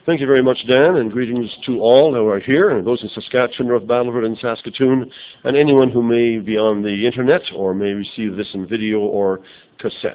Thank you very much, Dan, and greetings to all who are here, and those in Saskatchewan, North Battleford, and Saskatoon, and anyone who may be on the internet or may receive this in video or cassette.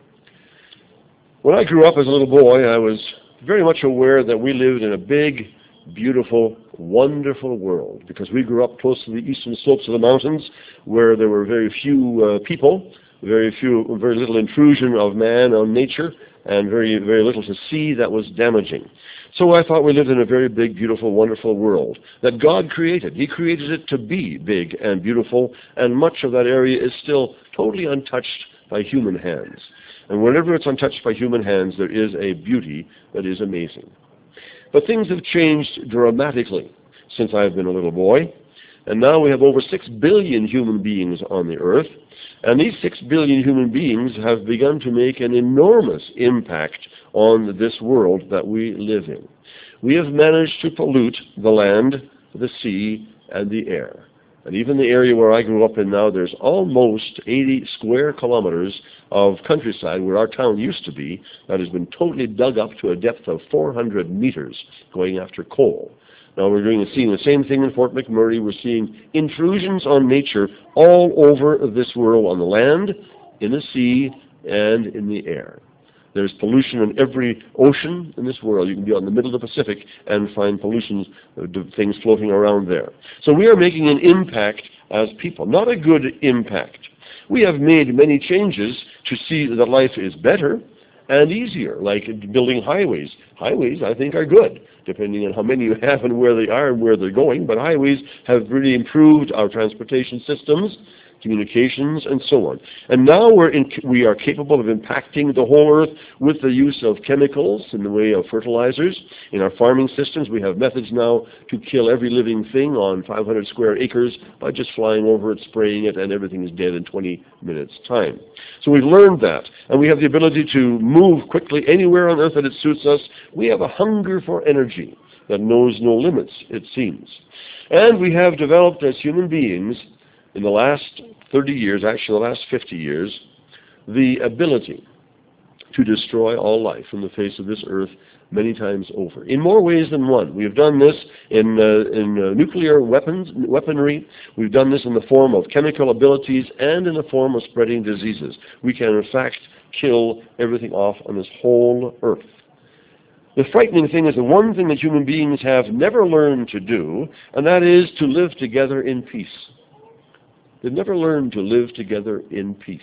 When I grew up as a little boy, I was very much aware that we lived in a big, beautiful, wonderful world, because we grew up close to the eastern slopes of the mountains, where there were very few people, very little intrusion of man on nature, and very little to see that was damaging. So I thought we lived in a very big, beautiful, wonderful world that God created. He created it to be big and beautiful, and much of that area is still totally untouched by human hands. And whenever it's untouched by human hands, there is a beauty that is amazing. But things have changed dramatically since I've been a little boy, and now we have over 6 billion human beings on the earth, and these 6 billion human beings have begun to make an enormous impact on this world that we live in. We have managed to pollute the land, the sea, and the air. And even the area where I grew up in now, there's almost 80 square kilometers of countryside where our town used to be that has been totally dug up to a depth of 400 meters going after coal. Now we're seeing the same thing in Fort McMurray. We're seeing intrusions on nature all over this world, on the land, in the sea, and in the air. There's pollution in every ocean in this world. You can be out in the middle of the Pacific and find pollution, things floating around there. So we are making an impact as people, not a good impact. We have made many changes to see that life is better and easier, like building highways. Highways, I think, are good, depending on how many you have and where they are and where they're going. But highways have really improved our transportation systems, communications, and so on. And now we are capable of impacting the whole earth with the use of chemicals in the way of fertilizers. In our farming systems, we have methods now to kill every living thing on 500 square acres by just flying over it, spraying it, and everything is dead in 20 minutes' time. So we've learned that, and we have the ability to move quickly anywhere on earth that it suits us. We have a hunger for energy that knows no limits, it seems. And we have developed as human beings in the last 30 years, actually the last 50 years, the ability to destroy all life from the face of this earth many times over, in more ways than one. We have done this in nuclear weaponry. We've done this in the form of chemical abilities and in the form of spreading diseases. We can, in fact, kill everything off on this whole earth. The frightening thing is the one thing that human beings have never learned to do, and that is to live together in peace. They've never learned to live together in peace.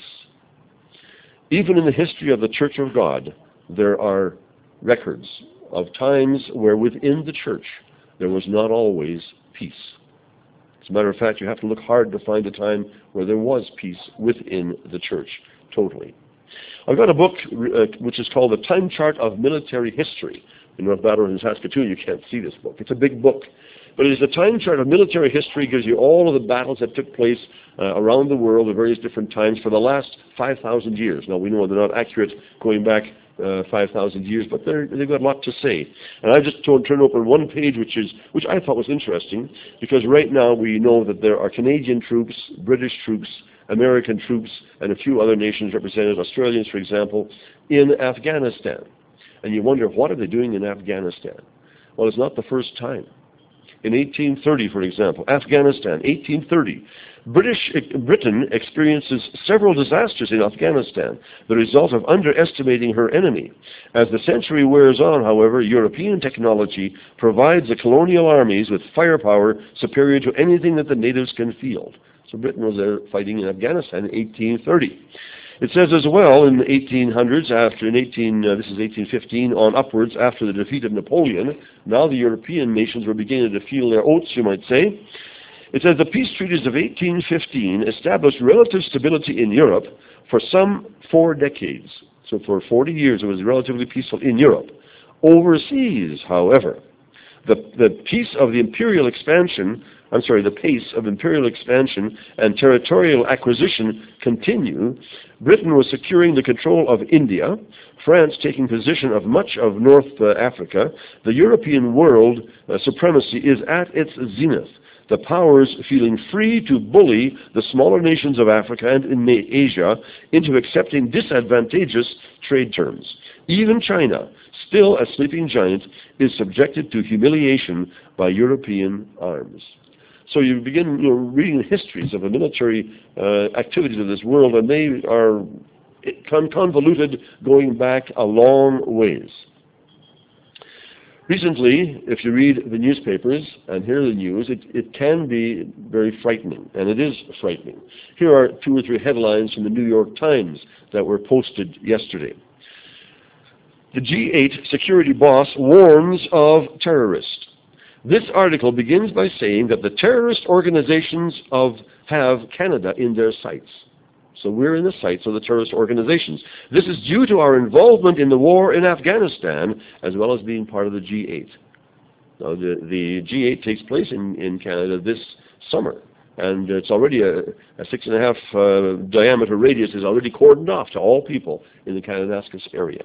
Even in the history of the Church of God, there are records of times where within the church there was not always peace. As a matter of fact, you have to look hard to find a time where there was peace within the church, totally. I've got a book which is called The Time Chart of Military History. In North Battleford and Saskatoon, you can't see this book. It's a big book. But it is a time chart of military history. It gives you all of the battles that took place around the world at various different times for the last 5,000 years. Now, we know they're not accurate going back 5,000 years, but they've got a lot to say. And I just turned open one page, which I thought was interesting, because right now we know that there are Canadian troops, British troops, American troops, and a few other nations represented, Australians, for example, in Afghanistan. And you wonder, what are they doing in Afghanistan? Well, it's not the first time. In 1830, for example, Afghanistan, 1830, Britain experiences several disasters in Afghanistan, the result of underestimating her enemy. As the century wears on, however, European technology provides the colonial armies with firepower superior to anything that the natives can field. So Britain was there fighting in Afghanistan in 1830. It says as well in the 1800s, this is 1815 on upwards, after the defeat of Napoleon, now the European nations were beginning to feel their oats, you might say. It says the peace treaties of 1815 established relative stability in Europe for some 4 decades. So for 40 years it was relatively peaceful in Europe. Overseas, however, the pace of imperial expansion and territorial acquisition continue. Britain was securing the control of India, France taking possession of much of North Africa. The European world supremacy is at its zenith. The powers feeling free to bully the smaller nations of Africa and in Asia into accepting disadvantageous trade terms. Even China, still a sleeping giant, is subjected to humiliation by European arms. So you begin reading the histories of the military activities of this world, and they are convoluted, going back a long ways. Recently, if you read the newspapers and hear the news, it can be very frightening, and it is frightening. Here are 2 or 3 headlines from the New York Times that were posted yesterday. The G8 security boss warns of terrorists. This article begins by saying that the terrorist organizations have Canada in their sights. So we're in the sights of the terrorist organizations. This is due to our involvement in the war in Afghanistan, as well as being part of the G8. Now, the G8 takes place in Canada this summer, and it's already a 6.5 diameter radius is already cordoned off to all people in the Kananaskis area.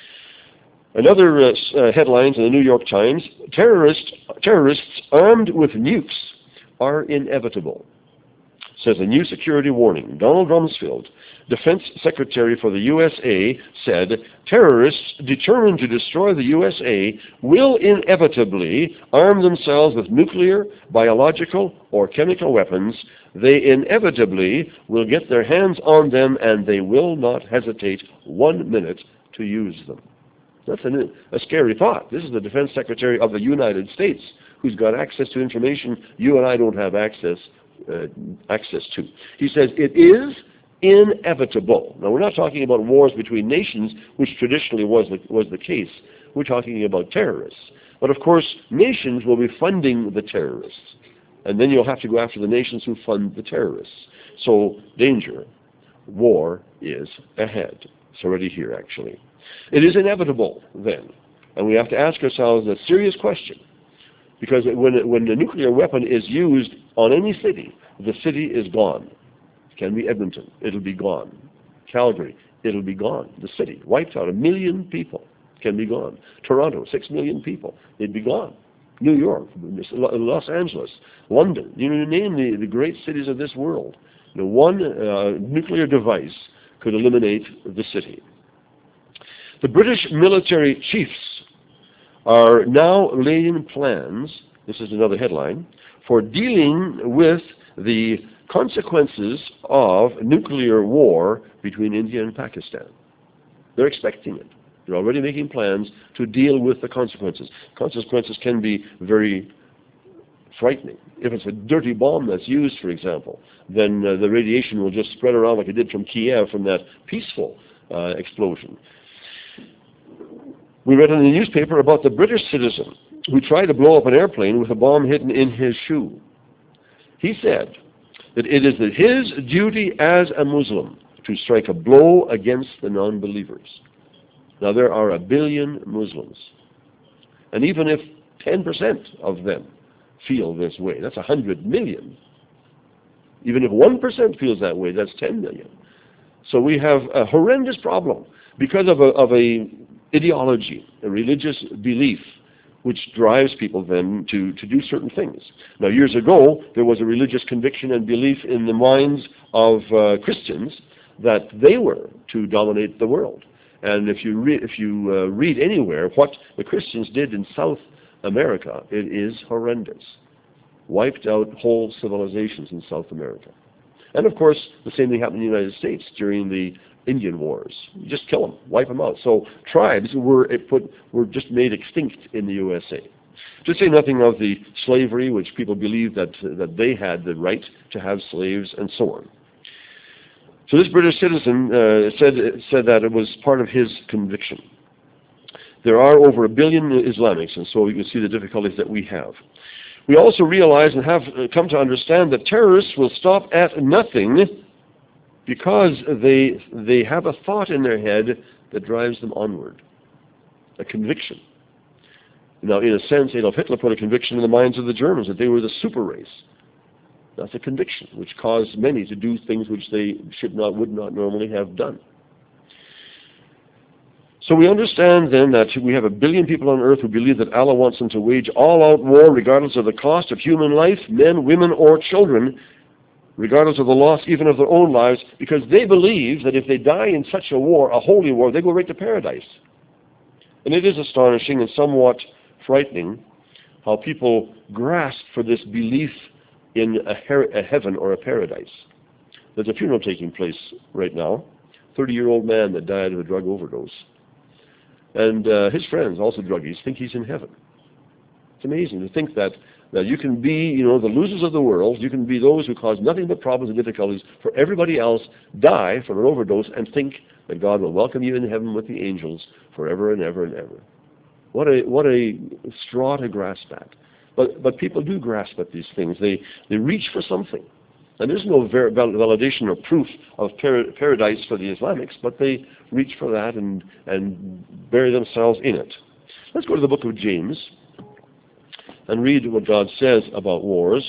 Another headlines in the New York Times: terrorists armed with nukes are inevitable, says a new security warning. Donald Rumsfeld, Defense Secretary for the USA, said terrorists determined to destroy the USA will inevitably arm themselves with nuclear, biological, or chemical weapons. They inevitably will get their hands on them, and they will not hesitate 1 minute to use them. That's a scary thought. This is the Defense Secretary of the United States, who's got access to information you and I don't have access to. He says it is inevitable. Now, we're not talking about wars between nations, which traditionally was the case. We're talking about terrorists. But of course, nations will be funding the terrorists, and then you'll have to go after the nations who fund the terrorists. So, danger. War is ahead. It's already here, actually. It is inevitable, then, and we have to ask ourselves a serious question. Because when the nuclear weapon is used on any city, the city is gone. It can be Edmonton, it'll be gone. Calgary, it'll be gone. The city, wiped out. 1 million people can be gone. Toronto, 6 million people, they'd be gone. New York, Los Angeles, London, you name the great cities of this world. One nuclear device could eliminate the city. The British military chiefs are now laying plans, this is another headline, for dealing with the consequences of nuclear war between India and Pakistan. They're expecting it. They're already making plans to deal with the consequences. Consequences can be very frightening. If it's a dirty bomb that's used, for example, then the radiation will just spread around like it did from Kiev from that peaceful explosion. We read in the newspaper about the British citizen who tried to blow up an airplane with a bomb hidden in his shoe. He said that it is his duty as a Muslim to strike a blow against the non-believers. Now, there are 1 billion Muslims, and even if 10% of them feel this way, that's 100 million. Even if 1% feels that way, that's 10 million. So we have a horrendous problem because of a ideology, a religious belief, which drives people then to do certain things. Now, years ago, there was a religious conviction and belief in the minds of Christians that they were to dominate the world. And if you read anywhere what the Christians did in South America, it is horrendous. Wiped out whole civilizations in South America. And of course, the same thing happened in the United States during the Indian Wars. You just kill them, wipe them out. So tribes were just made extinct in the USA. To say nothing of the slavery, which people believed that they had the right to have slaves, and so on. So this British citizen said that it was part of his conviction. There are over 1 billion Islamics, and so you can see the difficulties that we have. We also realize and have come to understand that terrorists will stop at nothing because they have a thought in their head that drives them onward, a conviction. Now, in a sense, Adolf Hitler put a conviction in the minds of the Germans that they were the super race. That's a conviction which caused many to do things which they would not normally have done. So we understand then that we have 1 billion people on earth who believe that Allah wants them to wage all-out war regardless of the cost of human life, men, women, or children, regardless of the loss even of their own lives, because they believe that if they die in such a war, a holy war, they go right to paradise. And it is astonishing and somewhat frightening how people grasp for this belief in a heaven or a paradise. There's a funeral taking place right now. 30-year-old man that died of a drug overdose. And his friends, also druggies, think he's in heaven. It's amazing to think that you can be, the losers of the world. You can be those who cause nothing but problems and difficulties for everybody else, die from an overdose, and think that God will welcome you in heaven with the angels forever and ever and ever. What a straw to grasp at. But people do grasp at these things. They reach for something. And there's no validation or proof of paradise for the Islamics, but they reach for that and bury themselves in it. Let's go to the book of James and read what God says about wars.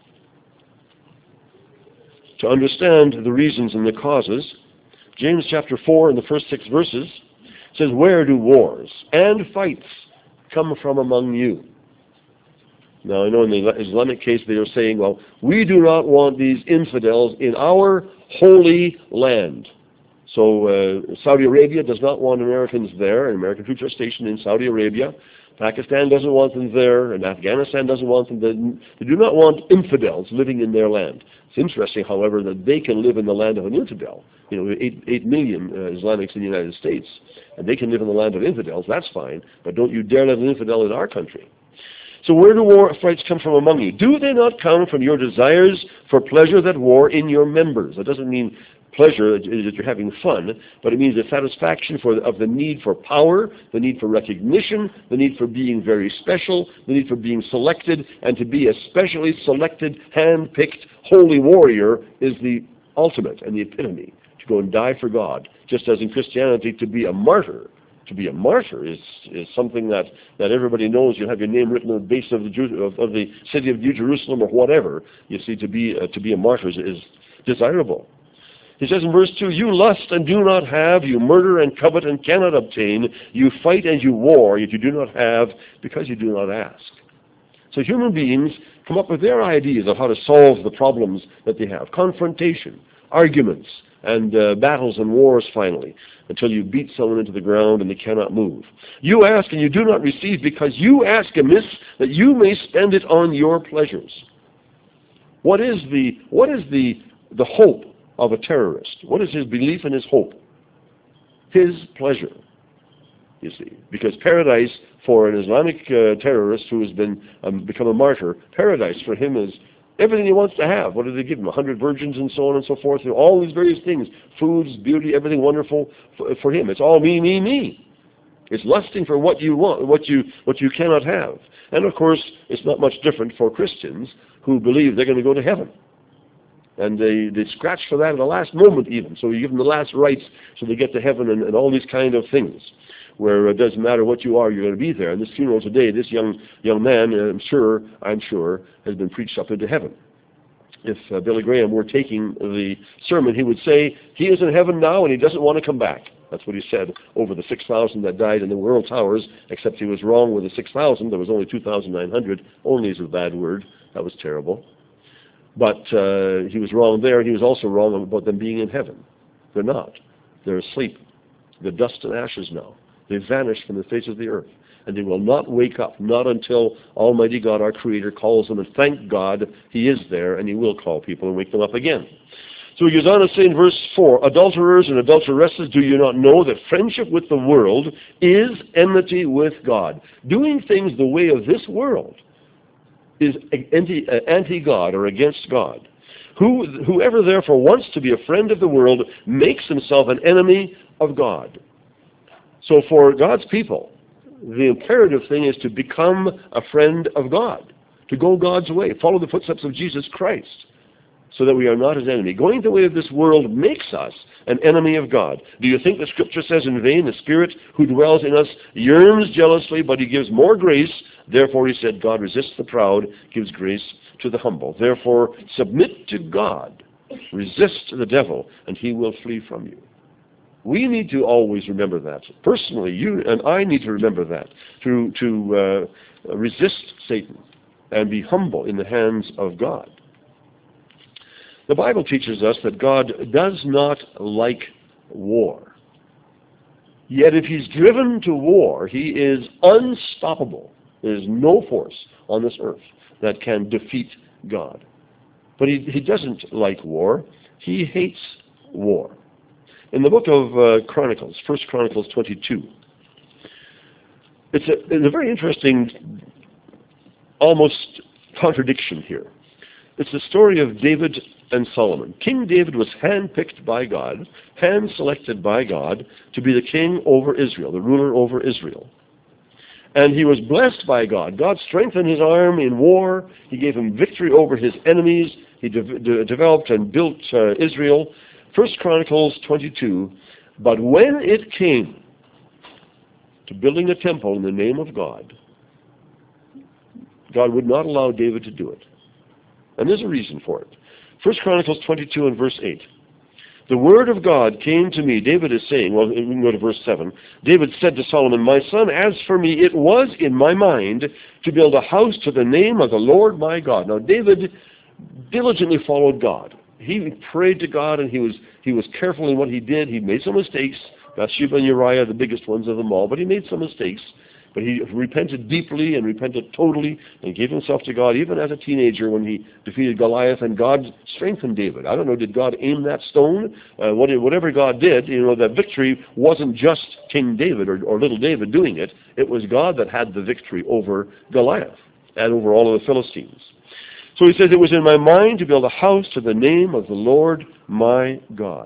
To understand the reasons and the causes, James chapter 4 in the first 6 verses says, "Where do wars and fights come from among you?" Now, I know in the Islamic case they are saying, well, we do not want these infidels in our holy land. So Saudi Arabia does not want Americans there, and American troops are stationed in Saudi Arabia. Pakistan doesn't want them there, and Afghanistan doesn't want them. They do not want infidels living in their land. It's interesting, however, that they can live in the land of an infidel. 8 million Islamics in the United States, and they can live in the land of infidels. That's fine, but don't you dare let an infidel in our country. So where do war fights come from among you? Do they not come from your desires for pleasure that war in your members? That doesn't mean pleasure that you're having fun, but it means the satisfaction of the need for power, the need for recognition, the need for being very special, the need for being selected, and to be a specially selected, hand-picked, holy warrior is the ultimate and the epitome, to go and die for God. Just as in Christianity, to be a martyr. To be a martyr is something that everybody knows. You have your name written on the base of the city of New Jerusalem or whatever. You see, to be a martyr is desirable. He says in verse 2, "You lust and do not have, you murder and covet and cannot obtain, you fight and you war, yet you do not have because you do not ask." So human beings come up with their ideas of how to solve the problems that they have. Confrontation, arguments, and battles and wars finally, until you beat someone into the ground and they cannot move. You ask and you do not receive because you ask amiss that you may spend it on your pleasures. What is the hope of a terrorist? What is his belief and his hope? His pleasure, you see. Because paradise for an Islamic terrorist who has become a martyr, paradise for him is everything he wants to have. What do they give him? 100 virgins and so on and so forth. All these various things. Foods, beauty, everything wonderful for him. It's all me, me, me. It's lusting for what you want, what you cannot have. And of course, it's not much different for Christians who believe they're going to go to heaven. And they scratch for that at the last moment even. So you give them the last rites so they get to heaven and all these kind of things, where it doesn't matter what you are, you're going to be there. And this funeral today, this young man, I'm sure, has been preached up into heaven. If Billy Graham were taking the sermon, he would say, he is in heaven now and he doesn't want to come back. That's what he said over the 6,000 that died in the World Towers, except he was wrong with the 6,000. There was only 2,900. Only is a bad word. That was terrible. But he was wrong there. He was also wrong about them being in heaven. They're not. They're asleep. They're dust and ashes now. They vanished from the face of the earth. And they will not wake up, not until Almighty God, our Creator, calls them. And thank God He is there, and He will call people and wake them up again. So he goes on to say in verse 4, "Adulterers and adulteresses, do you not know that friendship with the world is enmity with God?" Doing things the way of this world is anti-God or against God. Whoever therefore wants to be a friend of the world makes himself an enemy of God. So for God's people, the imperative thing is to become a friend of God, to go God's way, follow the footsteps of Jesus Christ, so that we are not his enemy. Going the way of this world makes us an enemy of God. Do you think the Scripture says in vain, the Spirit who dwells in us yearns jealously, but he gives more grace? Therefore he said, God resists the proud, gives grace to the humble. Therefore submit to God, resist the devil, and he will flee from you. We need to always remember that. Personally, you and I need to remember that, to resist Satan and be humble in the hands of God. The Bible teaches us that God does not like war. Yet if he's driven to war, he is unstoppable. There is no force on this earth that can defeat God. But he doesn't like war. He hates war. In the book of Chronicles, 1 Chronicles 22, it's a very interesting, almost contradiction here. It's the story of David and Solomon. King David was handpicked by God, hand-selected by God to be the king over Israel, the ruler over Israel. And he was blessed by God. God strengthened his arm in war. He gave him victory over his enemies. He developed and built Israel. 1 Chronicles 22, but when it came to building a temple in the name of God, God would not allow David to do it. And there's a reason for it. 1 Chronicles 22 and verse 8. The word of God came to me. David is saying, well, we can go to verse 7. David said to Solomon, my son, as for me, it was in my mind to build a house to the name of the Lord my God. Now, David diligently followed God. He prayed to God, and he was careful in what he did. He made some mistakes. Bathsheba and Uriah, the biggest ones of them all, but he made some mistakes. But he repented deeply and repented totally and gave himself to God, even as a teenager when he defeated Goliath, and God strengthened David. I don't know, did God aim that stone? Whatever God did, that victory wasn't just King David or little David doing it. It was God that had the victory over Goliath and over all of the Philistines. So he says, it was in my mind to build a house to the name of the Lord my God,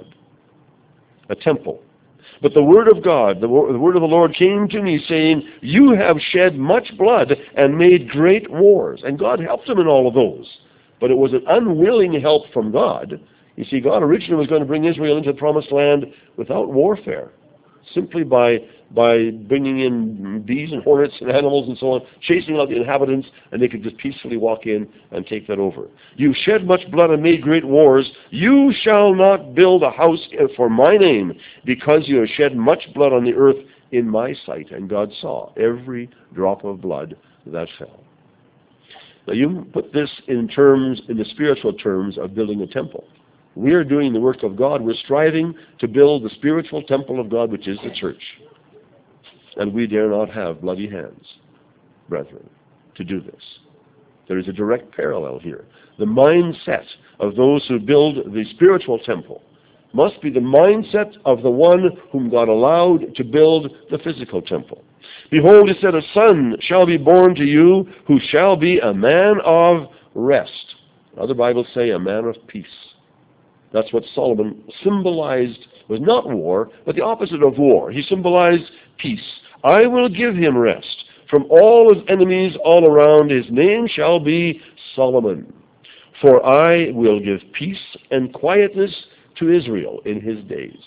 a temple. But the word of God, the word of the Lord came to me, saying, you have shed much blood and made great wars. And God helped him in all of those. But it was an unwilling help from God. You see, God originally was going to bring Israel into the promised land without warfare, simply by bringing in bees and hornets and animals and so on, chasing out the inhabitants, and they could just peacefully walk in and take that over. You've shed much blood and made great wars. You shall not build a house for my name, because you have shed much blood on the earth in my sight. And God saw every drop of blood that fell. Now you put this in the spiritual terms of building a temple. We are doing the work of God. We're striving to build the spiritual temple of God, which is the church. And we dare not have bloody hands, brethren, to do this. There is a direct parallel here. The mindset of those who build the spiritual temple must be the mindset of the one whom God allowed to build the physical temple. Behold, he said, a son shall be born to you, who shall be a man of rest. Other Bibles say a man of peace. That's what Solomon symbolized, was not war, but the opposite of war. He symbolized peace. I will give him rest from all his enemies all around. His name shall be Solomon. For I will give peace and quietness to Israel in his days.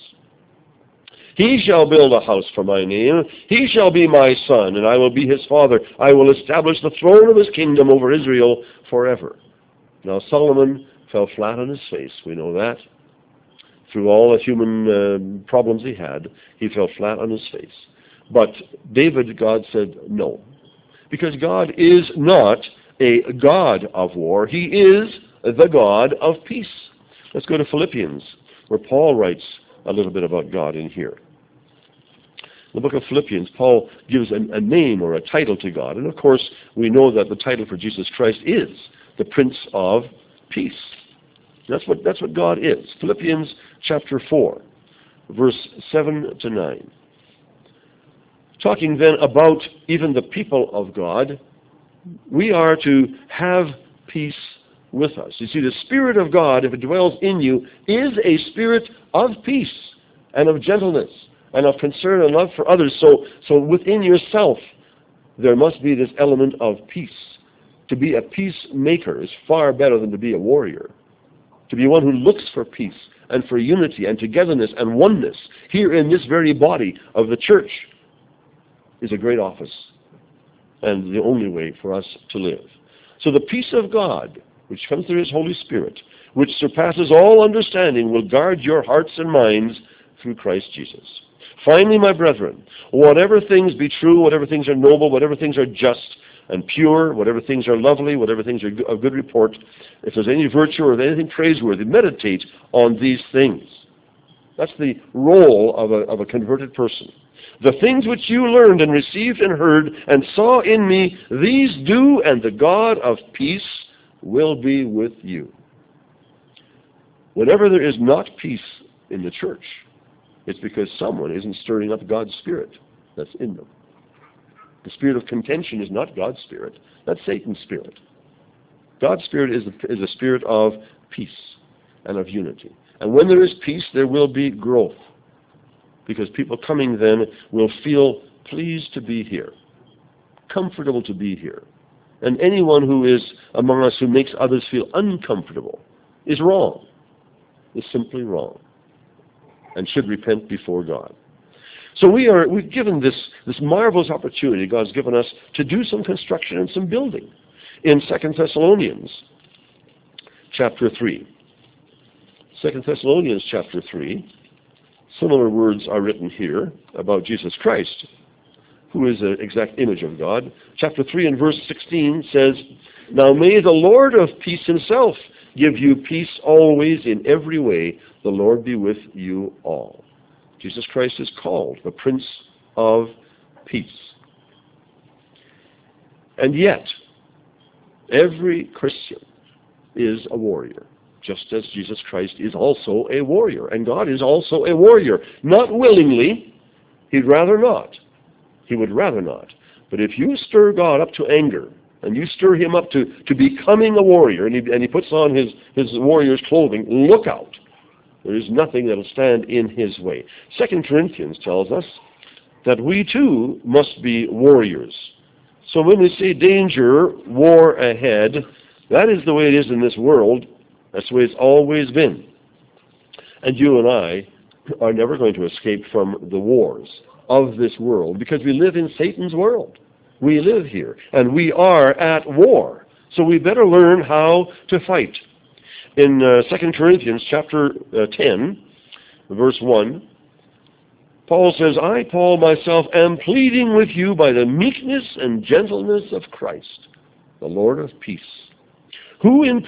He shall build a house for my name. He shall be my son, and I will be his father. I will establish the throne of his kingdom over Israel forever. Now Solomon fell flat on his face. We know that. Through all the human problems he had, he fell flat on his face. But David, God said no. Because God is not a God of war. He is the God of peace. Let's go to Philippians, where Paul writes a little bit about God in here. In the book of Philippians, Paul gives a name or a title to God. And of course, we know that the title for Jesus Christ is the Prince of Peace. That's what God is. Philippians chapter 4, verse 7 to 9. Talking then about even the people of God, we are to have peace with us. You see, the Spirit of God, if it dwells in you, is a spirit of peace and of gentleness and of concern and love for others. So within yourself, there must be this element of peace. To be a peacemaker is far better than to be a warrior. To be one who looks for peace and for unity and togetherness and oneness here in this very body of the church is a great office and the only way for us to live. So the peace of God, which comes through his Holy Spirit, which surpasses all understanding, will guard your hearts and minds through Christ Jesus. Finally, my brethren, whatever things be true, whatever things are noble, whatever things are just and pure, whatever things are lovely, whatever things are of good report, if there's any virtue or anything praiseworthy, meditate on these things. That's the role of a converted person. The things which you learned and received and heard and saw in me, these do, and the God of peace will be with you. Whenever there is not peace in the church, it's because someone isn't stirring up God's Spirit that's in them. The spirit of contention is not God's Spirit. That's Satan's spirit. God's Spirit is a spirit of peace and of unity. And when there is peace, there will be growth. Because people coming then will feel pleased to be here, comfortable to be here. And anyone who is among us who makes others feel uncomfortable is wrong, is simply wrong, and should repent before God. So we've given this marvelous opportunity God's given us to do some construction and some building in 2 Thessalonians chapter 3. 2 Thessalonians chapter 3, similar words are written here about Jesus Christ, who is an exact image of God. Chapter 3 and verse 16 says, "Now may the Lord of peace himself give you peace always in every way. The Lord be with you all." Jesus Christ is called the Prince of Peace. And yet, every Christian is a warrior, just as Jesus Christ is also a warrior. And God is also a warrior. Not willingly. He'd rather not. He would rather not. But if you stir God up to anger, and you stir him up to becoming a warrior, and he puts on his warrior's clothing, look out. There is nothing that will stand in his way. 2 Corinthians tells us that we too must be warriors. So when we say danger, war ahead, that is the way it is in this world. That's the way it's always been. And you and I are never going to escape from the wars of this world because we live in Satan's world. We live here, and we are at war. So we better learn how to fight. In 2 Corinthians chapter 10, verse 1, Paul says, "I, Paul, myself, am pleading with you by the meekness and gentleness of Christ, the Lord of peace, who in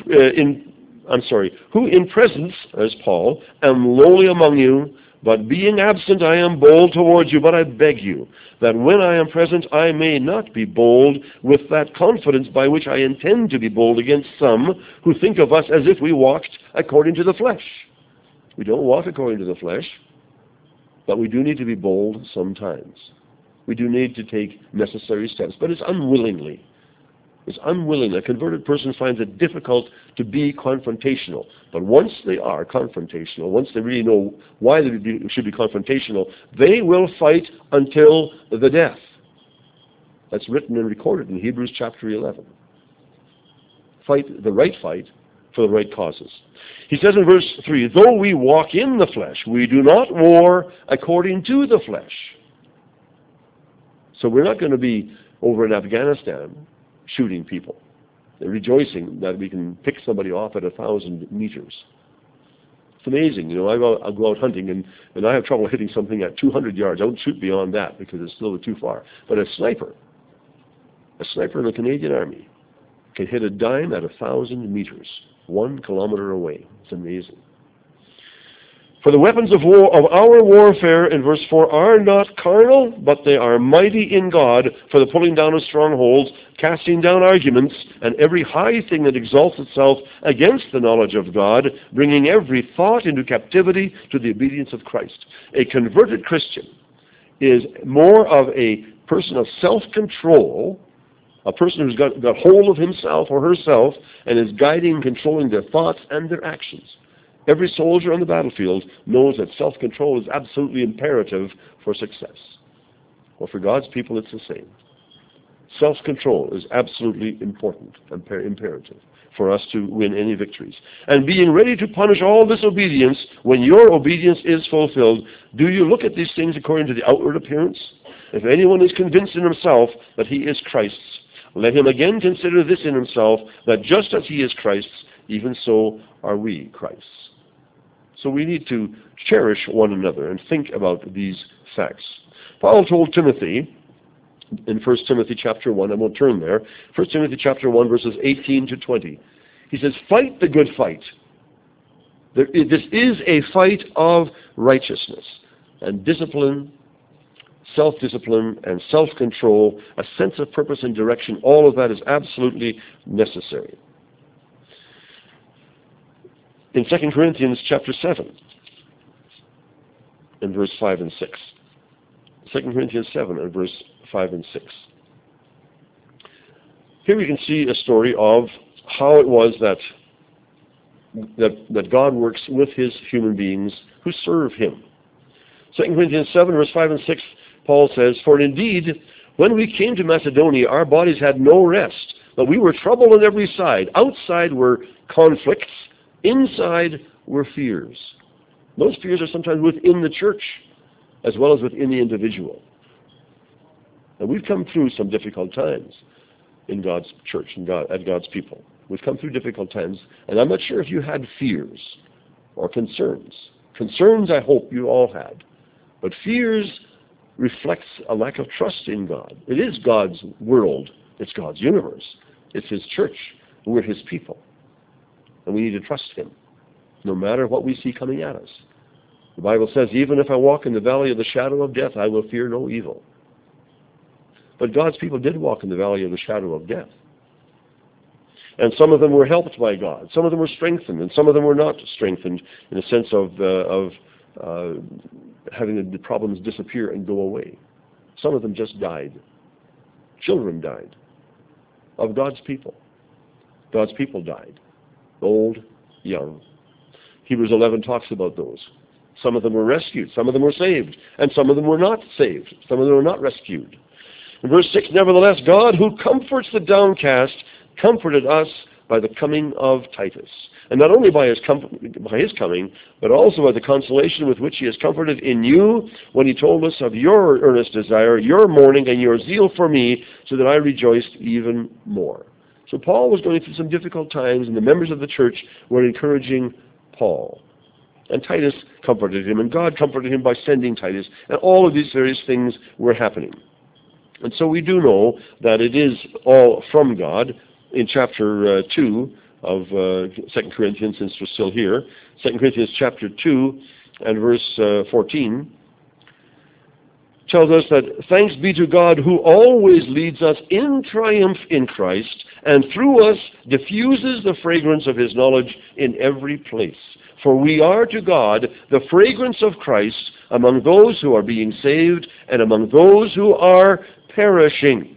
presence, as Paul, am lowly among you, but being absent I am bold towards you, but I beg you, that when I am present I may not be bold with that confidence by which I intend to be bold against some who think of us as if we walked according to the flesh." We don't walk according to the flesh, but we do need to be bold sometimes. We do need to take necessary steps, but it's unwillingly. It's unwilling. A converted person finds it difficult to be confrontational. But once they are confrontational, once they really know why they should be confrontational, they will fight until the death. That's written and recorded in Hebrews chapter 11. Fight the right fight for the right causes. He says in verse 3, "Though we walk in the flesh, we do not war according to the flesh." So we're not going to be over in Afghanistan shooting people. They're rejoicing that we can pick somebody off at 1,000 meters. It's amazing. I'll go out hunting and I have trouble hitting something at 200 yards. I won't shoot beyond that because it's still too far. But a sniper in the Canadian Army can hit a dime at 1,000 meters, 1 kilometer away. It's amazing. "For the weapons of our warfare," in verse 4, "are not carnal, but they are mighty in God for the pulling down of strongholds, casting down arguments, and every high thing that exalts itself against the knowledge of God, bringing every thought into captivity to the obedience of Christ." A converted Christian is more of a person of self-control, a person who's got hold of himself or herself and is guiding and controlling their thoughts and their actions. Every soldier on the battlefield knows that self-control is absolutely imperative for success. Well, for God's people, it's the same. Self-control is absolutely important, imperative, for us to win any victories. "And being ready to punish all disobedience when your obedience is fulfilled, do you look at these things according to the outward appearance? If anyone is convinced in himself that he is Christ's, let him again consider this in himself, that just as he is Christ's, even so are we Christ's." So we need to cherish one another and think about these facts. Paul told Timothy in 1 Timothy chapter 1, I won't turn there, 1 Timothy chapter 1, verses 18 to 20. He says, "Fight the good fight." This is a fight of righteousness. And discipline self-discipline and self-control, a sense of purpose and direction. All of that is absolutely necessary. In 2 Corinthians chapter 7, in verse 5 and 6. 2 Corinthians 7 and verse 5 and 6. Here we can see a story of how it was that God works with his human beings who serve him. 2 Corinthians 7 verse 5 and 6, Paul says, "For indeed, when we came to Macedonia, our bodies had no rest, but we were troubled on every side. Outside were conflicts, inside were fears." Those fears are sometimes within the church as well as within the individual. And we've come through some difficult times in God's church and at God's people. We've come through difficult times, and I'm not sure if you had fears or concerns. Concerns I hope you all had. But fears reflects a lack of trust in God. It is God's world. It's God's universe. It's his church. We're his people. And we need to trust him, no matter what we see coming at us. The Bible says, "Even if I walk in the valley of the shadow of death, I will fear no evil." But God's people did walk in the valley of the shadow of death. And some of them were helped by God. Some of them were strengthened, and some of them were not strengthened in the sense of having the problems disappear and go away. Some of them just died. Children died of God's people. God's people died, old, young. Hebrews 11 talks about those. Some of them were rescued, some of them were saved, and some of them were not saved. Some of them were not rescued. In verse 6, "Nevertheless, God, who comforts the downcast, comforted us by the coming of Titus." And not only by his coming, but also by the consolation with which he has comforted in you when he told us of your earnest desire, your mourning, and your zeal for me, so that I rejoiced even more. So Paul was going through some difficult times, and the members of the church were encouraging Paul. And Titus comforted him, and God comforted him by sending Titus, and all of these various things were happening. And so we do know that it is all from God. In chapter 2 of 2 Corinthians, since we're still here, 2 Corinthians chapter 2 and verse 14 tells us that thanks be to God who always leads us in triumph in Christ, and through us diffuses the fragrance of his knowledge in every place. For we are to God the fragrance of Christ among those who are being saved and among those who are perishing.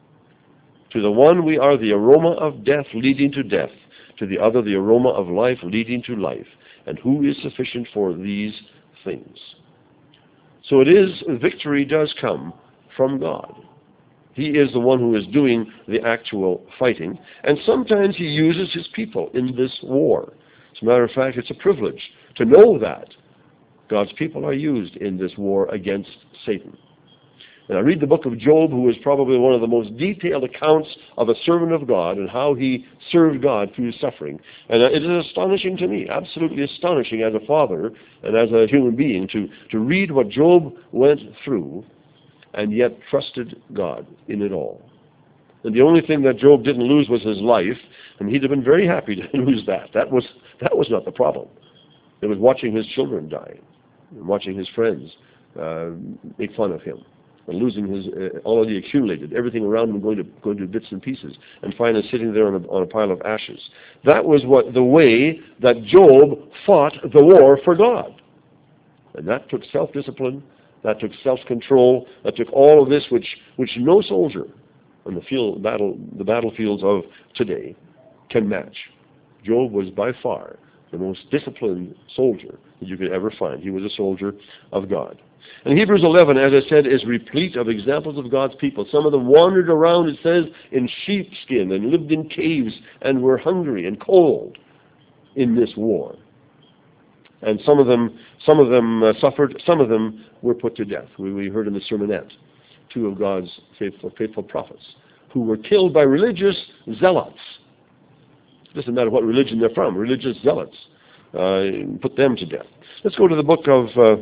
To the one we are the aroma of death leading to death, to the other the aroma of life leading to life. And who is sufficient for these things? So it is, victory does come from God. He is the one who is doing the actual fighting. And sometimes he uses his people in this war. As a matter of fact, it's a privilege to know that God's people are used in this war against Satan. And I read the book of Job, who is probably one of the most detailed accounts of a servant of God and how he served God through suffering. And it is astonishing to me, absolutely astonishing as a father and as a human being to read what Job went through and yet trusted God in it all. And the only thing that Job didn't lose was his life, and he'd have been very happy to lose that. That was not the problem. It was watching his children die and watching his friends make fun of him. And losing his all of the accumulated, everything around him going to bits and pieces, and finally sitting there on a pile of ashes. That was the way that Job fought the war for God. And that took self-discipline, that took self-control, that took all of this which no soldier on the battlefields of today can match. Job was by far the most disciplined soldier that you could ever find. He was a soldier of God. And Hebrews 11, as I said, is replete of examples of God's people. Some of them wandered around, it says, in sheepskin and lived in caves and were hungry and cold in this war. And some of them suffered, some of them were put to death. We heard in the sermonette, two of God's faithful prophets, who were killed by religious zealots. It doesn't matter what religion they're from, religious zealots put them to death. Let's go to the book of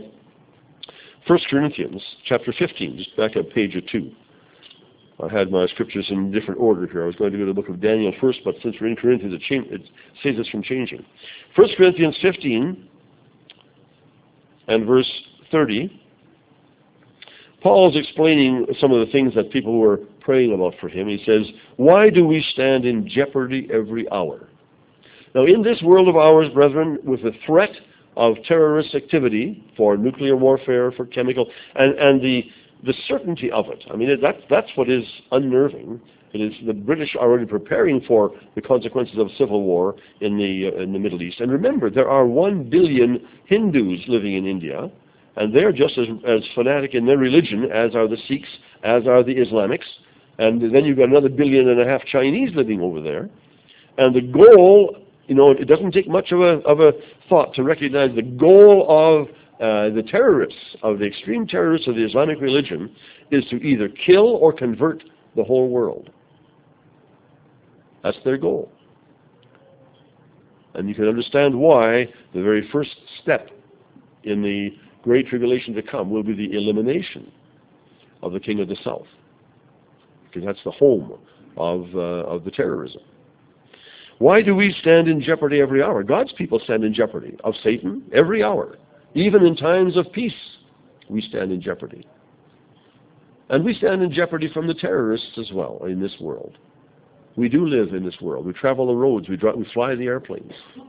1 Corinthians chapter 15, just back a page or two. I had my scriptures in different order here. I was going to go to the book of Daniel first, but since we're in Corinthians, it saves us from changing. 1 Corinthians 15 and verse 30, Paul's explaining some of the things that people were praying about for him. He says, why do we stand in jeopardy every hour? Now, in this world of ours, brethren, with the threat of terrorist activity for nuclear warfare, for chemical, and the certainty of it, I mean, that's what is unnerving. It is the British are already preparing for the consequences of civil war in the Middle East. And remember, there are 1 billion Hindus living in India, and they're just as fanatic in their religion as are the Sikhs, as are the Islamics. And then you've got another 1.5 billion Chinese living over there. And the goal, it doesn't take much of a thought to recognize the goal of the terrorists, of the extreme terrorists of the Islamic religion, is to either kill or convert the whole world. That's their goal. And you can understand why the very first step in the great tribulation to come will be the elimination of the king of the south, because that's the home of the terrorism. Why do we stand in jeopardy every hour? God's people stand in jeopardy of Satan every hour. Even in times of peace, we stand in jeopardy. And we stand in jeopardy from the terrorists as well in this world. We do live in this world. We travel the roads. We fly the airplanes.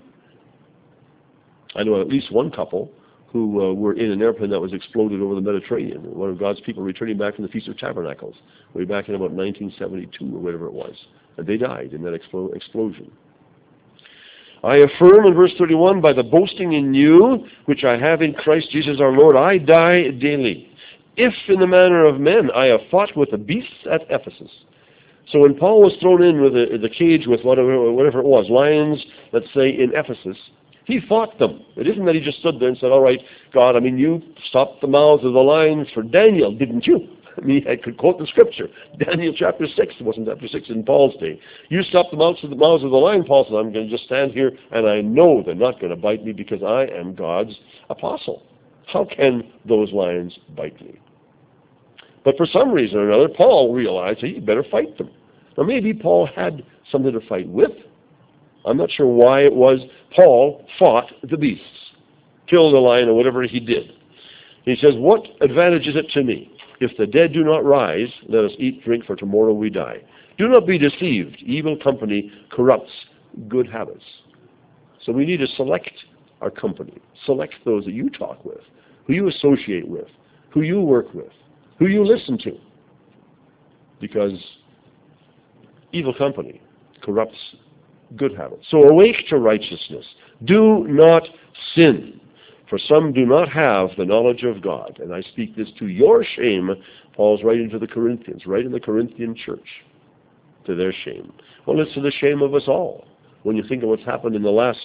I know at least one couple who were in an airplane that was exploded over the Mediterranean. One of God's people returning back from the Feast of Tabernacles, way back in about 1972 or whatever it was. And they died in that explosion. I affirm in verse 31, by the boasting in you, which I have in Christ Jesus our Lord, I die daily. If in the manner of men I have fought with the beasts at Ephesus. So when Paul was thrown in with the cage with whatever it was, lions, let's say, in Ephesus, he fought them. It isn't that he just stood there and said, all right, God, I mean, you stopped the mouths of the lions for Daniel, didn't you? I mean, I could quote the scripture. Daniel chapter 6, it wasn't chapter 6 in Paul's day. You stopped the mouths of the lion, Paul said, I'm going to just stand here and I know they're not going to bite me because I am God's apostle. How can those lions bite me? But for some reason or another, Paul realized that he better fight them. Now maybe Paul had something to fight with. I'm not sure why it was Paul fought the beasts, killed a lion or whatever he did. He says, what advantage is it to me? If the dead do not rise, let us eat, drink, for tomorrow we die. Do not be deceived. Evil company corrupts good habits. So we need to select our company. Select those that you talk with, who you associate with, who you work with, who you listen to. Because evil company corrupts good habits. So awake to righteousness. Do not sin. For some do not have the knowledge of God. And I speak this to your shame. Paul's writing to the Corinthians, right in the Corinthian church, to their shame. Well, it's to the shame of us all. When you think of what's happened in the last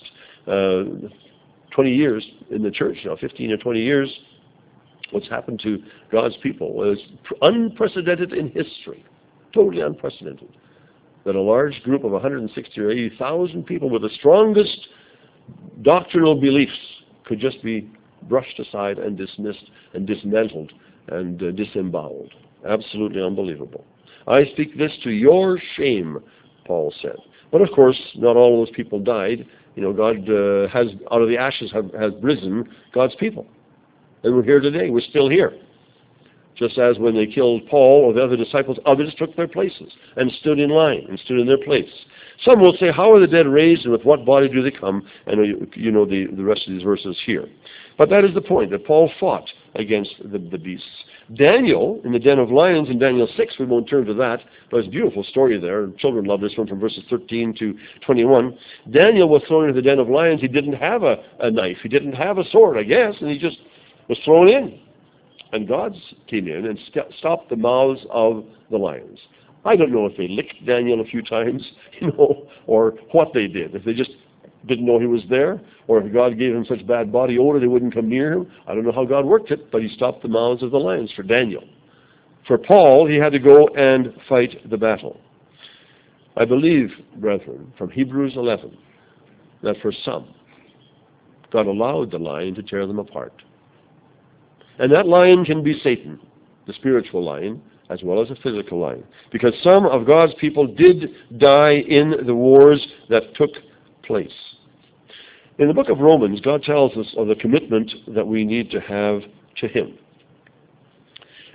20 years in the church, 15 or 20 years, what's happened to God's people is unprecedented in history, totally unprecedented. That a large group of 160 or 80,000 people with the strongest doctrinal beliefs could just be brushed aside and dismissed and dismantled and disemboweled. Absolutely unbelievable. I speak this to your shame, Paul said. But of course, not all of those people died. God has, out of the ashes has risen God's people. And we're here today. We're still here. Just as when they killed Paul or the other disciples, others took their places and stood in line and stood in their place. Some will say, how are the dead raised and with what body do they come? And you know the rest of these verses here. But that is the point, that Paul fought against the beasts. Daniel, in the den of lions in Daniel 6, we won't turn to that, but it's a beautiful story there. Children love this one from verses 13 to 21. Daniel was thrown into the den of lions. He didn't have a knife. He didn't have a sword, I guess, and he just was thrown in. And God came in and stopped the mouths of the lions. I don't know if they licked Daniel a few times, or what they did. If they just didn't know he was there, or if God gave him such bad body odor they wouldn't come near him. I don't know how God worked it, but he stopped the mouths of the lions for Daniel. For Paul, he had to go and fight the battle. I believe, brethren, from Hebrews 11, that for some, God allowed the lion to tear them apart. And that lion can be Satan, the spiritual lion, as well as a physical lion. Because some of God's people did die in the wars that took place. In the book of Romans, God tells us of the commitment that we need to have to Him.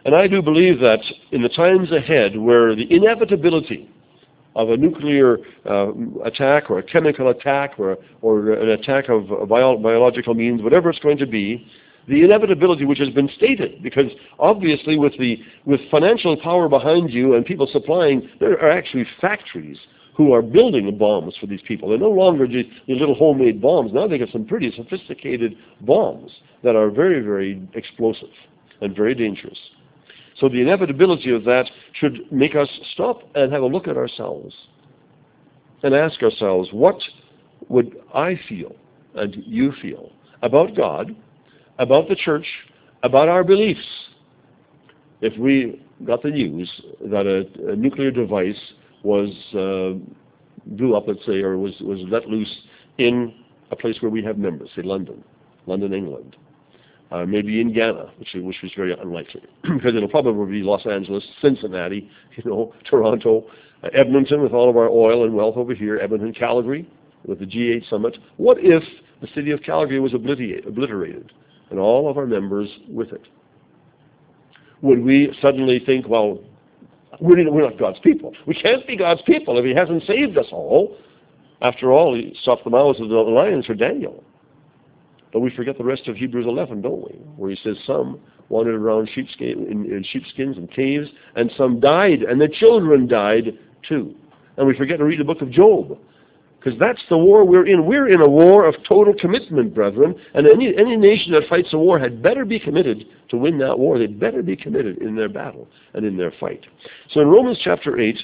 And I do believe that in the times ahead, where the inevitability of a nuclear attack or a chemical attack or an attack of biological means, whatever it's going to be, the inevitability which has been stated, because obviously with financial power behind you and people supplying, there are actually factories who are building the bombs for these people. They're no longer just the little homemade bombs. Now they get some pretty sophisticated bombs that are very, very explosive and very dangerous. So the inevitability of that should make us stop and have a look at ourselves and ask ourselves, what would I feel and you feel about God, about the church, about our beliefs, if we got the news that a nuclear device was blew up, let's say, or was let loose in a place where we have members, say London, England, maybe in Ghana, which was very unlikely, because it'll probably be Los Angeles, Cincinnati, Toronto, Edmonton with all of our oil and wealth over here, Edmonton, Calgary with the G8 summit. What if the city of Calgary was obliterated and all of our members with it? Would we suddenly think, well, we're not God's people. We can't be God's people if He hasn't saved us all. After all, He stopped the mouths of the lions for Daniel. But we forget the rest of Hebrews 11, don't we? Where he says some wandered around in sheepskins and caves, and some died, and their children died too. And we forget to read the book of Job, because that's the war we're in. We're in a war of total commitment, brethren, and any nation that fights a war had better be committed to win that war. They'd better be committed in their battle and in their fight. So in Romans chapter 8,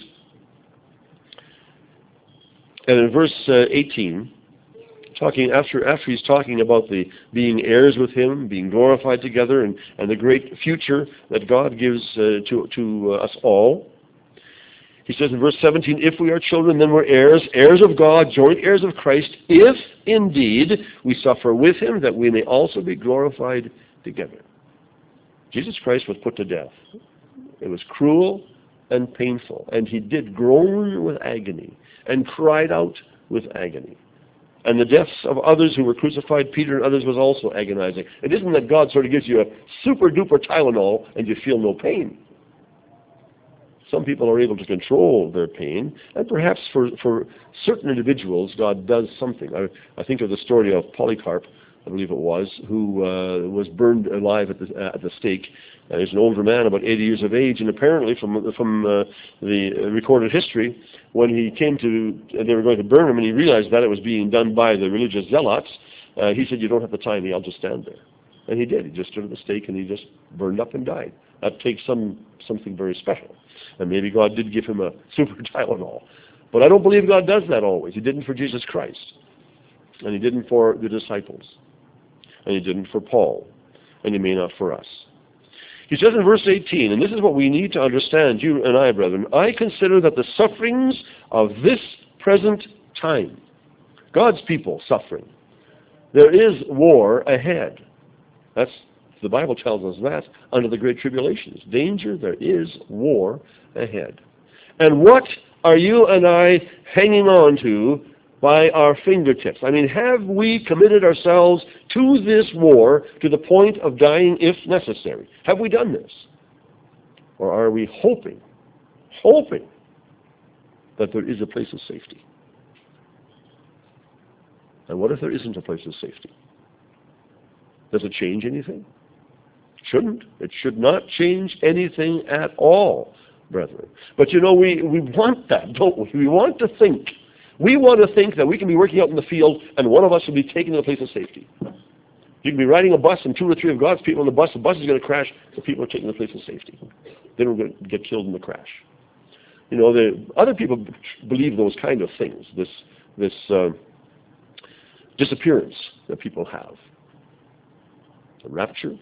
and in verse 18, after he's talking about the being heirs with Him, being glorified together, and the great future that God gives to us all, he says in verse 17, if we are children, then we're heirs, heirs of God, joint heirs of Christ, if indeed we suffer with Him, that we may also be glorified together. Jesus Christ was put to death. It was cruel and painful, and He did groan with agony and cried out with agony. And the deaths of others who were crucified, Peter and others, was also agonizing. It isn't that God sort of gives you a super-duper Tylenol and you feel no pain. Some people are able to control their pain, and perhaps for certain individuals, God does something. I think of the story of Polycarp, I believe it was, who was burned alive at the stake. He's an older man, about 80 years of age, and apparently from the recorded history, when he came to, they were going to burn him, and he realized that it was being done by the religious zealots, he said, you don't have to tie me, I'll just stand there. And he did. He just stood at the stake, and he just burned up and died. That takes something very special. And maybe God did give him a super Tylenol. But I don't believe God does that always. He didn't for Jesus Christ. And He didn't for the disciples. And He didn't for Paul. And He may not for us. He says in verse 18, and this is what we need to understand, you and I, brethren, I consider that the sufferings of this present time, God's people suffering, there is war ahead. The Bible tells us that under the Great Tribulations. Danger, there is war ahead. And what are you and I hanging on to by our fingertips? I mean, have we committed ourselves to this war to the point of dying if necessary? Have we done this? Or are we hoping that there is a place of safety? And what if there isn't a place of safety? Does it change anything? Shouldn't. It should not change anything at all, brethren. But we want that, don't we? We want to think that we can be working out in the field and one of us will be taken to a place of safety. You can be riding a bus and 2 or 3 of God's people on the bus is going to crash, the people are taking the place of safety. They don't get killed in the crash. The other people believe those kind of things, this disappearance that people have. The rapture.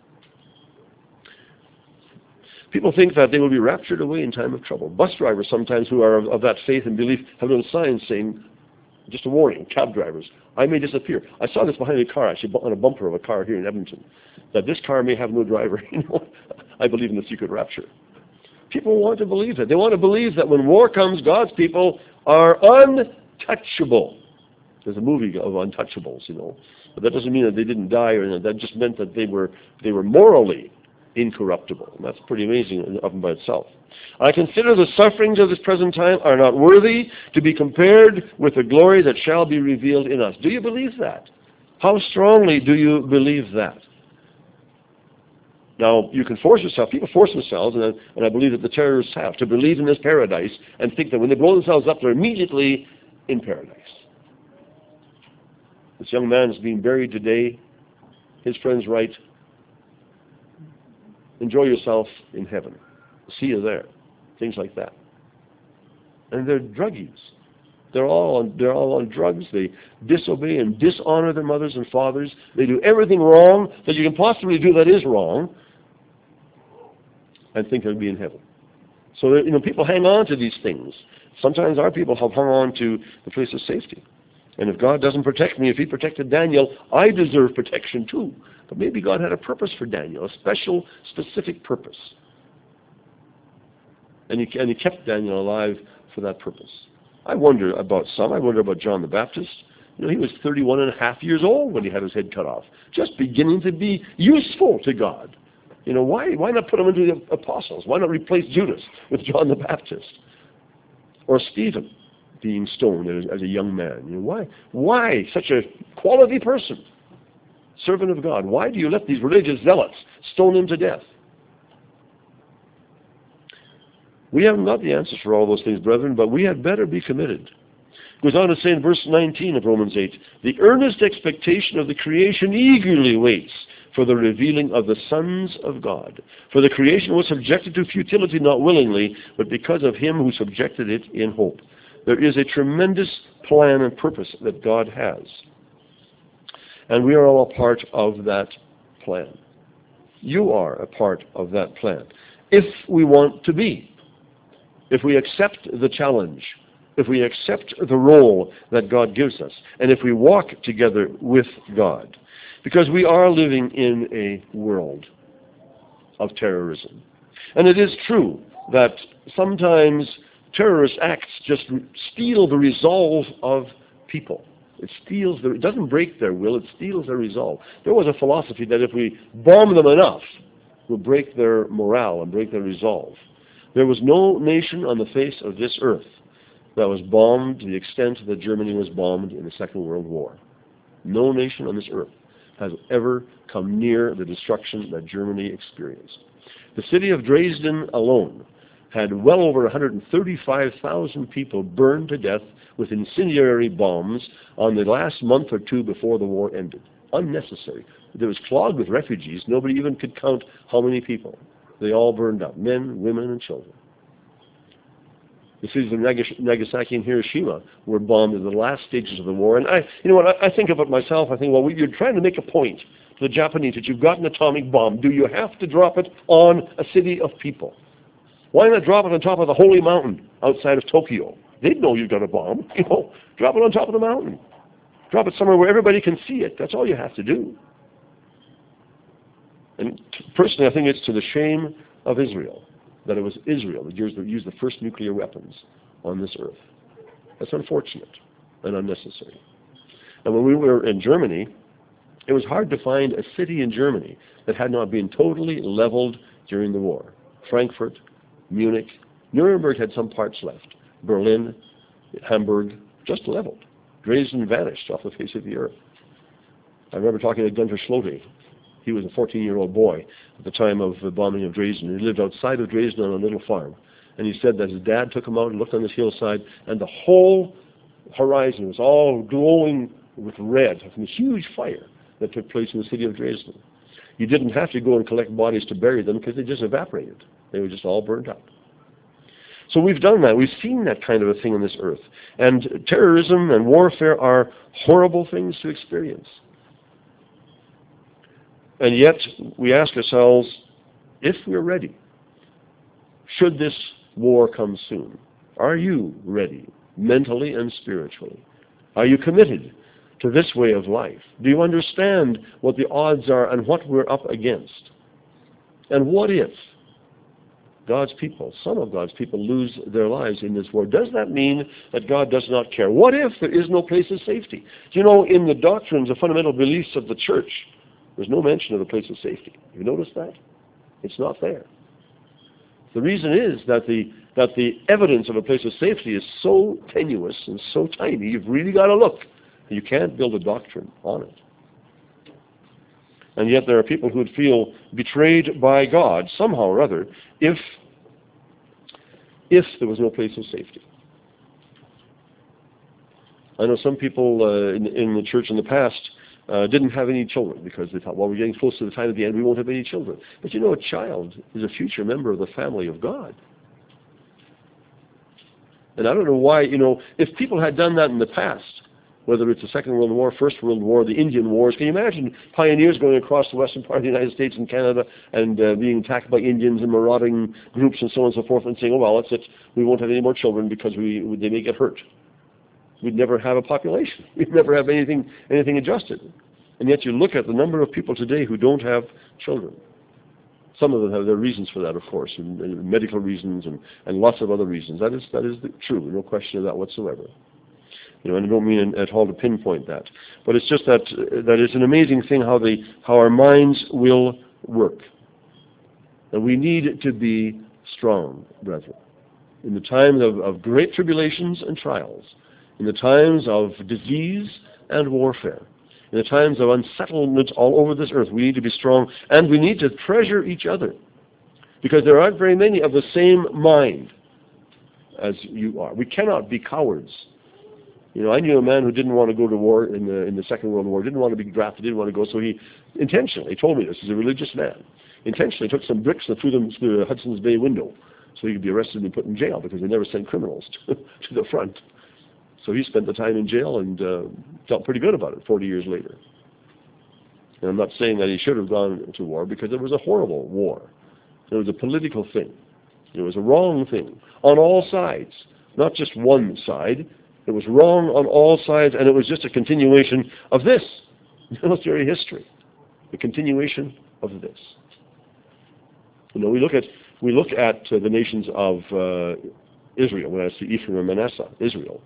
People think that they will be raptured away in time of trouble. Bus drivers sometimes who are of that faith and belief have little signs saying, just a warning, cab drivers, I may disappear. I saw this behind a car, actually on a bumper of a car here in Edmonton, that this car may have no driver. I believe in the secret rapture. People want to believe that. They want to believe that when war comes, God's people are untouchable. There's a movie of Untouchables, But that doesn't mean that they didn't die, or that just meant that they were morally incorruptible. And that's pretty amazing of and by itself. I consider the sufferings of this present time are not worthy to be compared with the glory that shall be revealed in us. Do you believe that? How strongly do you believe that? Now, you can force yourself, people force themselves, and I believe that the terrorists have, to believe in this paradise and think that when they blow themselves up, they're immediately in paradise. This young man is being buried today. His friends write, enjoy yourself in heaven. See you there. Things like that. And they're druggies. They're all on drugs. They disobey and dishonor their mothers and fathers. They do everything wrong that you can possibly do that is wrong, and think they'll be in heaven. So people hang on to these things. Sometimes our people have hung on to the place of safety. And if God doesn't protect me, if he protected Daniel, I deserve protection too. But maybe God had a purpose for Daniel, a special, specific purpose. And he kept Daniel alive for that purpose. I wonder about some. I wonder about John the Baptist. He was 31 and a half years old when he had his head cut off. Just beginning to be useful to God. Why not put him into the apostles? Why not replace Judas with John the Baptist? Or Stephen being stoned as a young man. Why such a quality person? Servant of God. Why do you let these religious zealots stone him to death? We haven't got the answers for all those things, brethren, but we had better be committed. It goes on to say in verse 19 of Romans 8, the earnest expectation of the creation eagerly waits for the revealing of the sons of God. For the creation was subjected to futility not willingly, but because of him who subjected it in hope. There is a tremendous plan and purpose that God has. And we are all a part of that plan. You are a part of that plan. If we want to be. If we accept the challenge. If we accept the role that God gives us. And if we walk together with God. Because we are living in a world of terrorism. And it is true that sometimes terrorist acts just steal the resolve of people. It doesn't break their will, it steals their resolve. There was a philosophy that if we bomb them enough, we'll break their morale and break their resolve. There was no nation on the face of this earth that was bombed to the extent that Germany was bombed in the Second World War. No nation on this earth has ever come near the destruction that Germany experienced. The city of Dresden alone had well over 135,000 people burned to death with incendiary bombs on the last month or two before the war ended. Unnecessary. It was clogged with refugees. Nobody even could count how many people. They all burned up, men, women, and children. The cities of Nagasaki and Hiroshima were bombed in the last stages of the war. And I think of it myself. I think, well, you're trying to make a point to the Japanese that you've got an atomic bomb. Do you have to drop it on a city of people? Why not drop it on top of the holy mountain outside of Tokyo? They'd know you've got a bomb. Drop it on top of the mountain. Drop it somewhere where everybody can see it. That's all you have to do. And personally, I think it's to the shame of Israel that it was Israel that used the first nuclear weapons on this earth. That's unfortunate and unnecessary. And when we were in Germany, it was hard to find a city in Germany that had not been totally leveled during the war. Frankfurt, Munich, Nuremberg had some parts left. Berlin, Hamburg, just leveled. Dresden vanished off the face of the earth. I remember talking to Gunther Schlote. He was a 14-year-old boy at the time of the bombing of Dresden. He lived outside of Dresden on a little farm. And he said that his dad took him out and looked on this hillside, and the whole horizon was all glowing with red from a huge fire that took place in the city of Dresden. You didn't have to go and collect bodies to bury them because they just evaporated. They were just all burned up. So we've done that. We've seen that kind of a thing on this earth. And terrorism and warfare are horrible things to experience. And yet, we ask ourselves, if we're ready, should this war come soon, are you ready, mentally and spiritually? Are you committed to this way of life? Do you understand what the odds are and what we're up against? And what if God's people, some of God's people, lose their lives in this war? Does that mean that God does not care? What if there is no place of safety? Do you know, in the doctrines, the fundamental beliefs of the church, there's no mention of a place of safety. You notice that? It's not there. The reason is that the evidence of a place of safety is so tenuous and so tiny, you've really got to look. You can't build a doctrine on it. And yet there are people who would feel betrayed by God somehow or other if there was no place of safety. I know some people in the church in the past didn't have any children because they thought, well, we're getting close to the time at the end, we won't have any children. But you know, a child is a future member of the family of God. And I don't know why, if people had done that in the past, whether it's the Second World War, First World War, the Indian Wars, can you imagine pioneers going across the western part of the United States and Canada and being attacked by Indians and marauding groups and so on and so forth and saying, oh, well, that's it, we won't have any more children because they may get hurt. We'd never have a population. We'd never have anything adjusted. And yet you look at the number of people today who don't have children. Some of them have their reasons for that, of course, and medical reasons and lots of other reasons. That is true, no question of that whatsoever. And I don't mean at all to pinpoint that. But it's just that it's an amazing thing how our minds will work. And we need to be strong, brethren. In the times of great tribulations and trials, in the times of disease and warfare, in the times of unsettlement all over this earth, we need to be strong, and we need to treasure each other, because there aren't very many of the same mind as you are. We cannot be cowards. I knew a man who didn't want to go to war in the Second World War, didn't want to be drafted, didn't want to go, so he intentionally, told me this, he's a religious man, intentionally took some bricks and threw them through the Hudson's Bay window so he could be arrested and put in jail, because they never sent criminals to the front. So he spent the time in jail and felt pretty good about it 40 years later. And I'm not saying that he should have gone to war, because it was a horrible war. It was a political thing. It was a wrong thing on all sides, not just one side. It was wrong on all sides, and it was just a continuation of this military history, the continuation of this. We look at the nations of Israel, when I say Ephraim and Manasseh, Israel.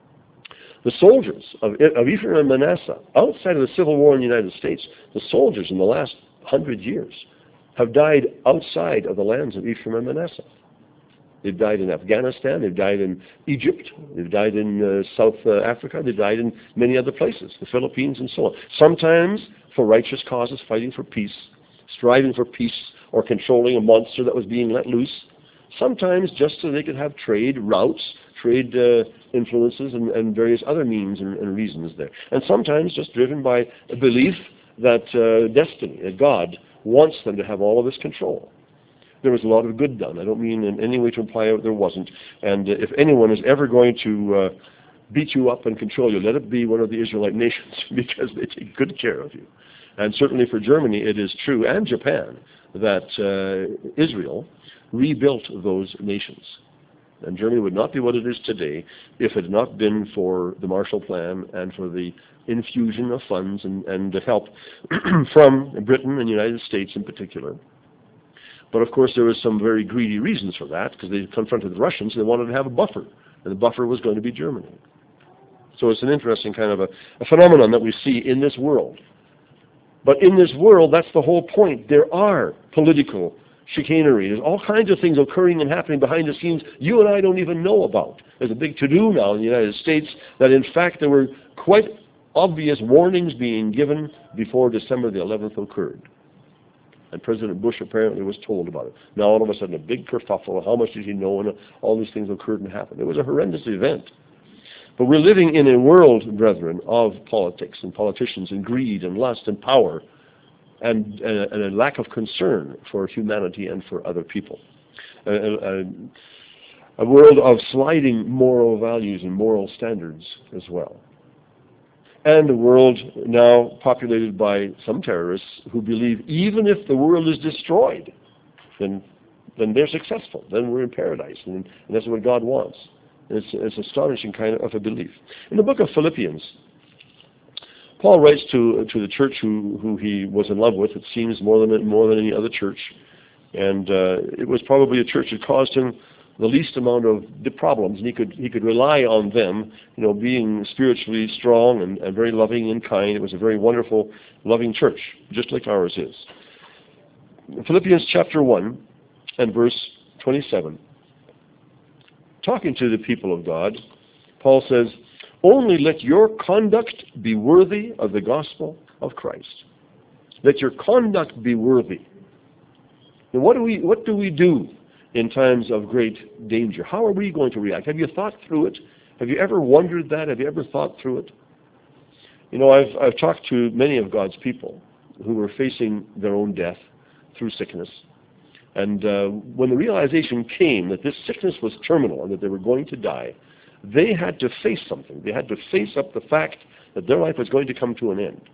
The soldiers of Ephraim and Manasseh, outside of the Civil War in the United States, the soldiers in the last 100 years have died outside of the lands of Ephraim and Manasseh. They've died in Afghanistan, they've died in Egypt, they've died in South Africa, they've died in many other places, the Philippines and so on. Sometimes for righteous causes, fighting for peace, striving for peace, or controlling a monster that was being let loose. Sometimes just so they could have trade routes, trade influences, and various other means and reasons there. And sometimes just driven by a belief that destiny, that God wants them to have all of this control. There was a lot of good done. I don't mean in any way to imply there wasn't. And if anyone is ever going to beat you up and control you, let it be one of the Israelite nations, because they take good care of you. And certainly for Germany it is true, and Japan, that Israel rebuilt those nations. And Germany would not be what it is today if it had not been for the Marshall Plan and for the infusion of funds and the help from Britain and the United States in particular. But of course there was some very greedy reasons for that, because they confronted the Russians and they wanted to have a buffer, and the buffer was going to be Germany. So it's an interesting kind of a phenomenon that we see in this world. But in this world, that's the whole point. There are political chicanery. There's all kinds of things occurring and happening behind the scenes you and I don't even know about. There's a big to-do now in the United States that in fact there were quite obvious warnings being given before December the 11th occurred. And President Bush apparently was told about it. Now all of a sudden a big kerfuffle, how much did he know, and all these things occurred and happened. It was a horrendous event. But we're living in a world, brethren, of politics and politicians and greed and lust and power and a lack of concern for humanity and for other people. A world of sliding moral values and moral standards as well. And a world now populated by some terrorists who believe even if the world is destroyed, then they're successful. Then we're in paradise, and that's what God wants. It's astonishing kind of a belief. In the book of Philippians, Paul writes to the church who he was in love with, it seems, more than any other church. And it was probably a church that caused him the least amount of the problems, and he could rely on them, being spiritually strong and very loving and kind. It was a very wonderful, loving church, just like ours is. Philippians chapter 1 and verse 27, talking to the people of God, Paul says, only let your conduct be worthy of the gospel of Christ. Let your conduct be worthy. And what do we do in times of great danger? How are we going to react? Have you thought through it? Have you ever wondered that? Have you ever thought through it? You know, I've talked to many of God's people who were facing their own death through sickness. And when the realization came that this sickness was terminal and that they were going to die, they had to face something. They had to face up the fact that their life was going to come to an end.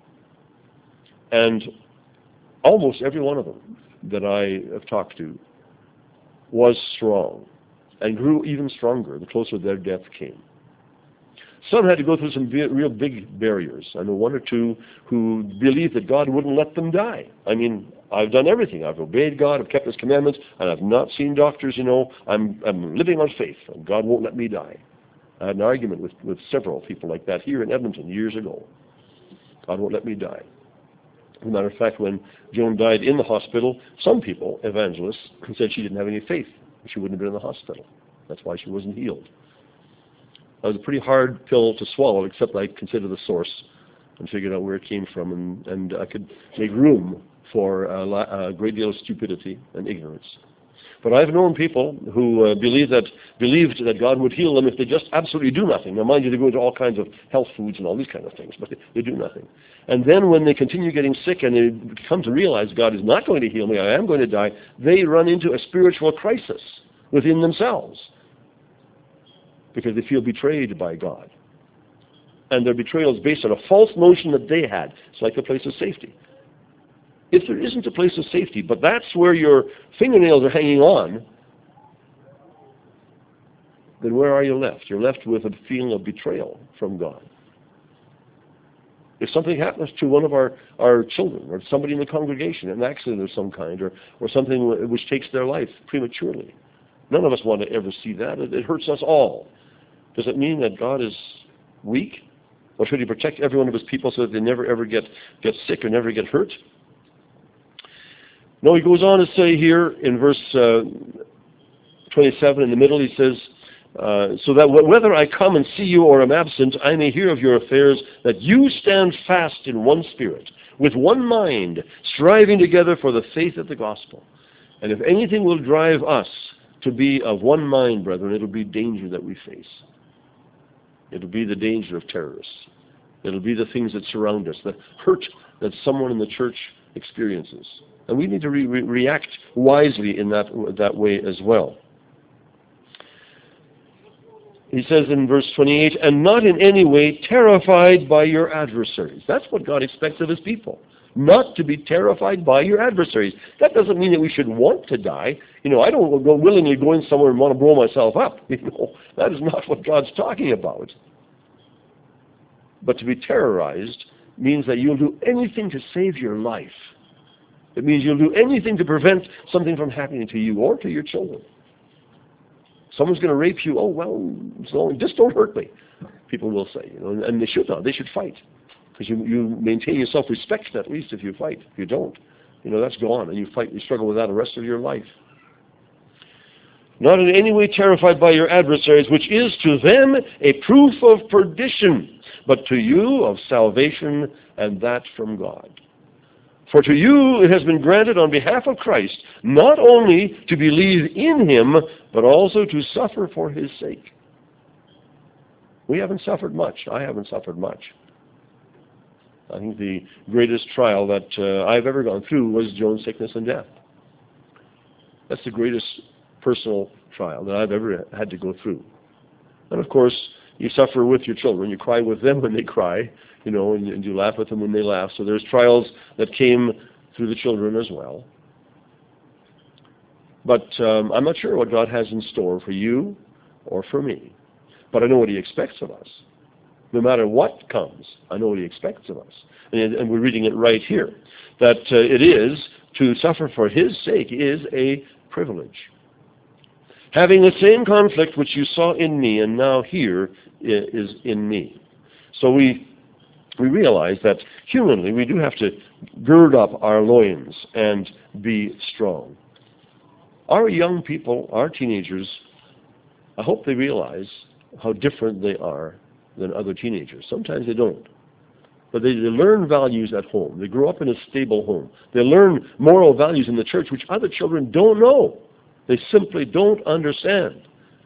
And almost every one of them that I have talked to was strong and grew even stronger the closer their death came. Some had to go through some real big barriers. I know one or two who believed that God wouldn't let them die. I mean, I've done everything. I've obeyed God, I've kept His commandments, and I've not seen doctors, you know. I'm living on faith, and God won't let me die. I had an argument with several people like that here in Edmonton years ago. God won't let me die. As a matter of fact, when Joan died in the hospital, some people, evangelists, said she didn't have any faith. She wouldn't have been in the hospital. That's why she wasn't healed. That was a pretty hard pill to swallow, except I considered the source and figured out where it came from, and I could make room for a great deal of stupidity and ignorance. But I've known people who believed that God would heal them if they just absolutely do nothing. Now, mind you, they go into all kinds of health foods and all these kind of things, but they do nothing. And then when they continue getting sick and they come to realize God is not going to heal me, I am going to die, they run into a spiritual crisis within themselves because they feel betrayed by God. And their betrayal is based on a false notion that they had. It's like a place of safety. If there isn't a place of safety, but that's where your fingernails are hanging on, then where are you left? You're left with a feeling of betrayal from God. If something happens to one of our children or somebody in the congregation, an accident of some kind, or something which takes their life prematurely, none of us want to ever see that. It hurts us all. Does it mean that God is weak? Or should He protect every one of His people so that they never ever get sick or never get hurt? No, he goes on to say here in verse 27 in the middle, he says, so that whether I come and see you or am absent, I may hear of your affairs, that you stand fast in one spirit, with one mind, striving together for the faith of the gospel. And if anything will drive us to be of one mind, brethren, it'll be danger that we face. It'll be the danger of terrorists. It'll be the things that surround us, the hurt that someone in the church experiences. And we need to react wisely in that way as well. He says in verse 28, and not in any way terrified by your adversaries. That's what God expects of His people. Not to be terrified by your adversaries. That doesn't mean that we should want to die. You know, I don't go willingly go in somewhere and want to blow myself up. You know, that is not what God's talking about. But to be terrorized means that you'll do anything to save your life. It means you'll do anything to prevent something from happening to you or to your children. Someone's going to rape you. Oh, well, so just don't hurt me, people will say. You know, and they should not. They should fight. Because you maintain your self-respect, at least, if you fight. If you don't, you know, that's gone. And you fight, you struggle with that the rest of your life. Not in any way terrified by your adversaries, which is to them a proof of perdition, but to you of salvation, and that from God. For to you it has been granted on behalf of Christ, not only to believe in Him, but also to suffer for His sake. We haven't suffered much. I haven't suffered much. I think the greatest trial that I've ever gone through was Joan's sickness and death. That's the greatest personal trial that I've ever had to go through. And of course, you suffer with your children. You cry with them when they cry, you know, and you laugh with them when they laugh. So there's trials that came through the children as well. But I'm not sure what God has in store for you or for me. But I know what He expects of us. No matter what comes, I know what He expects of us. And we're reading it right here, that it is to suffer for His sake is a privilege. Having the same conflict which you saw in me and now here is in me. So we realize that humanly we do have to gird up our loins and be strong. Our young people, our teenagers, I hope they realize how different they are than other teenagers. Sometimes they don't. But they learn values at home. They grow up in a stable home. They learn moral values in the church, which other children don't know. They simply don't understand.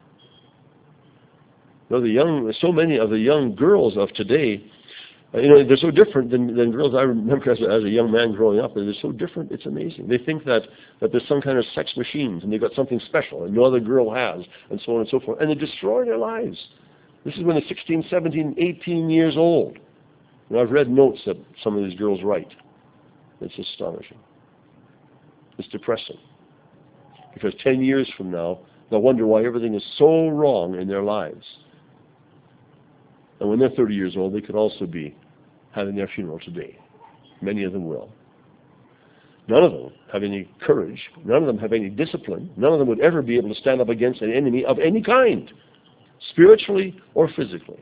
So many of the young girls of today, they're so different than girls I remember as a young man growing up. They're so different, it's amazing. They think that there's some kind of sex machines and they've got something special and no other girl has, and so on and so forth. And they destroy their lives. This is when they're 16, 17, 18 years old. And I've read notes that some of these girls write. It's astonishing. It's depressing. Because 10 years from now, they'll wonder why everything is so wrong in their lives. And when they're 30 years old, they could also be having their funeral today. Many of them will. None of them have any courage. None of them have any discipline. None of them would ever be able to stand up against an enemy of any kind, spiritually or physically.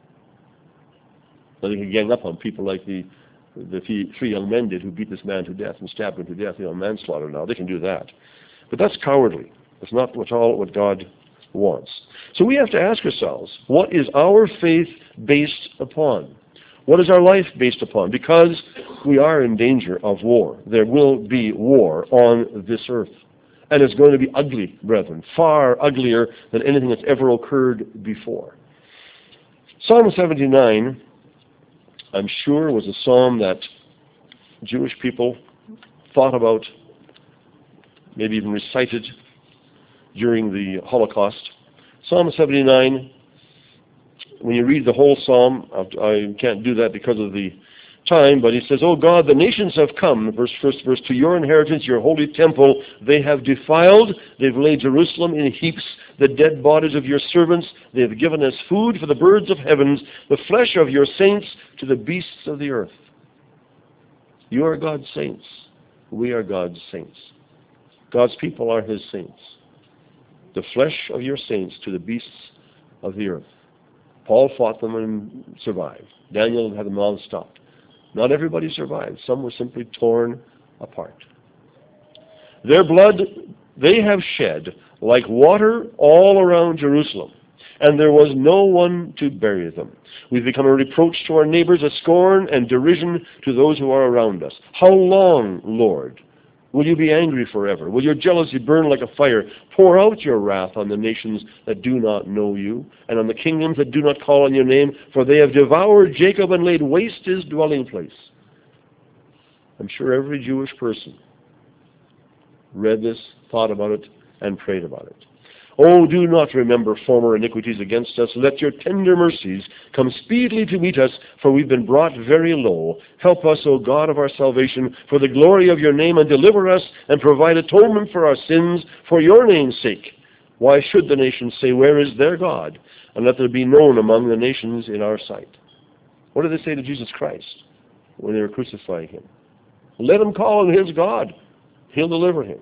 They can gang up on people like the three young men did who beat this man to death and stabbed him to death, manslaughter now. They can do that. But that's cowardly. That's not at all what God wants. So we have to ask ourselves, what is our faith based upon? What is our life based upon? Because we are in danger of war. There will be war on this earth. And it's going to be ugly, brethren, far uglier than anything that's ever occurred before. Psalm 79, I'm sure, was a psalm that Jewish people thought about, maybe even recited during the Holocaust. Psalm 79, when you read the whole psalm, I can't do that because of the time, but he says, "O God, the nations have come," first verse, "to your inheritance, your holy temple. They have defiled, they've laid Jerusalem in heaps, the dead bodies of your servants. They have given us food for the birds of heavens, the flesh of your saints to the beasts of the earth." You are God's saints. We are God's saints. God's people are his saints. The flesh of your saints to the beasts of the earth. Paul fought them and survived. Daniel had them all stopped. Not everybody survived. Some were simply torn apart. Their blood they have shed like water all around Jerusalem, and there was no one to bury them. We've become a reproach to our neighbors, a scorn and derision to those who are around us. How long, Lord? Will you be angry forever? Will your jealousy burn like a fire? Pour out your wrath on the nations that do not know you, and on the kingdoms that do not call on your name, for they have devoured Jacob and laid waste his dwelling place. I'm sure every Jewish person read this, thought about it, and prayed about it. Oh, do not remember former iniquities against us. Let your tender mercies come speedily to meet us, for we've been brought very low. Help us, O God of our salvation, for the glory of your name, and deliver us, and provide atonement for our sins, for your name's sake. Why should the nations say, where is their God? And let there be known among the nations in our sight. What did they say to Jesus Christ when they were crucifying him? Let him call on his God. He'll deliver him.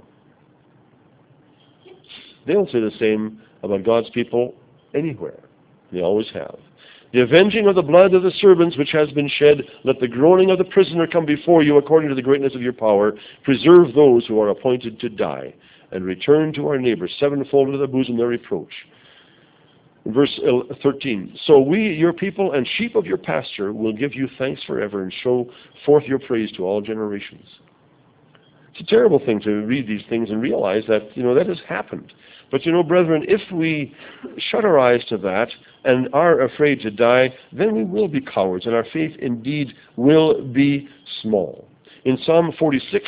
They don't say the same about God's people anywhere. They always have. The avenging of the blood of the servants which has been shed, let the groaning of the prisoner come before you according to the greatness of your power. Preserve those who are appointed to die, and return to our neighbors sevenfold to their bosom their reproach. Verse 13, so we, your people and sheep of your pasture, will give you thanks forever and show forth your praise to all generations. It's a terrible thing to read these things and realize that, that has happened. But, brethren, if we shut our eyes to that and are afraid to die, then we will be cowards, and our faith indeed will be small. In Psalm 46,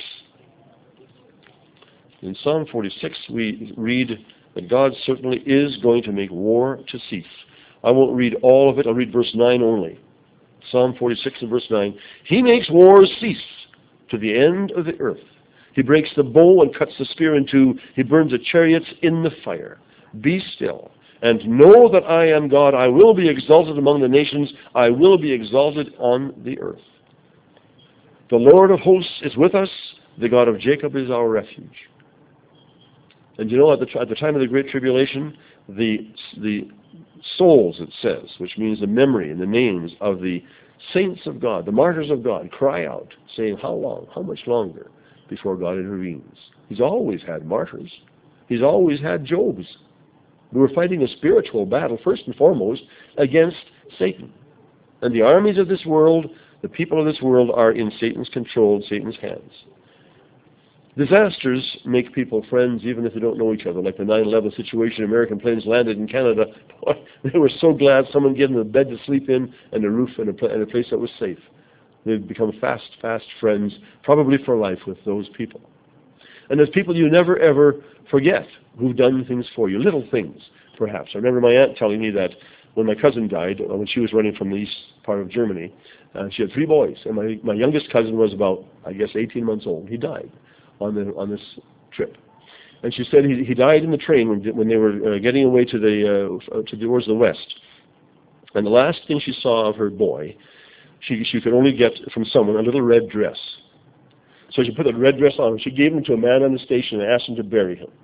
we read that God certainly is going to make war to cease. I won't read all of it. I'll read verse 9 only. Psalm 46 and verse 9. He makes wars cease to the end of the earth. He breaks the bow and cuts the spear in two. He burns the chariots in the fire. Be still and know that I am God. I will be exalted among the nations. I will be exalted on the earth. The Lord of hosts is with us. The God of Jacob is our refuge. And at the time of the Great Tribulation, the souls, it says, which means the memory and the names of the saints of God, the martyrs of God, cry out, saying, how long, how much longer before God intervenes? He's always had martyrs. He's always had Jobs. We were fighting a spiritual battle, first and foremost, against Satan. And the armies of this world, the people of this world, are in Satan's control, Satan's hands. Disasters make people friends even if they don't know each other, like the 9/11 situation. American planes landed in Canada. They were so glad someone gave them a bed to sleep in and a roof and a place that was safe. They've become fast friends, probably for life, with those people. And there's people you never, ever forget who've done things for you, little things, perhaps. I remember my aunt telling me that when my cousin died, when she was running from the east part of Germany, she had 3 boys, and my youngest cousin was about, I guess, 18 months old. He died on this trip. And she said he died in the train when they were getting away towards the west. And the last thing she saw of her boy, she could only get from someone a little red dress. So she put that red dress on, and she gave him to a man on the station and asked him to bury him.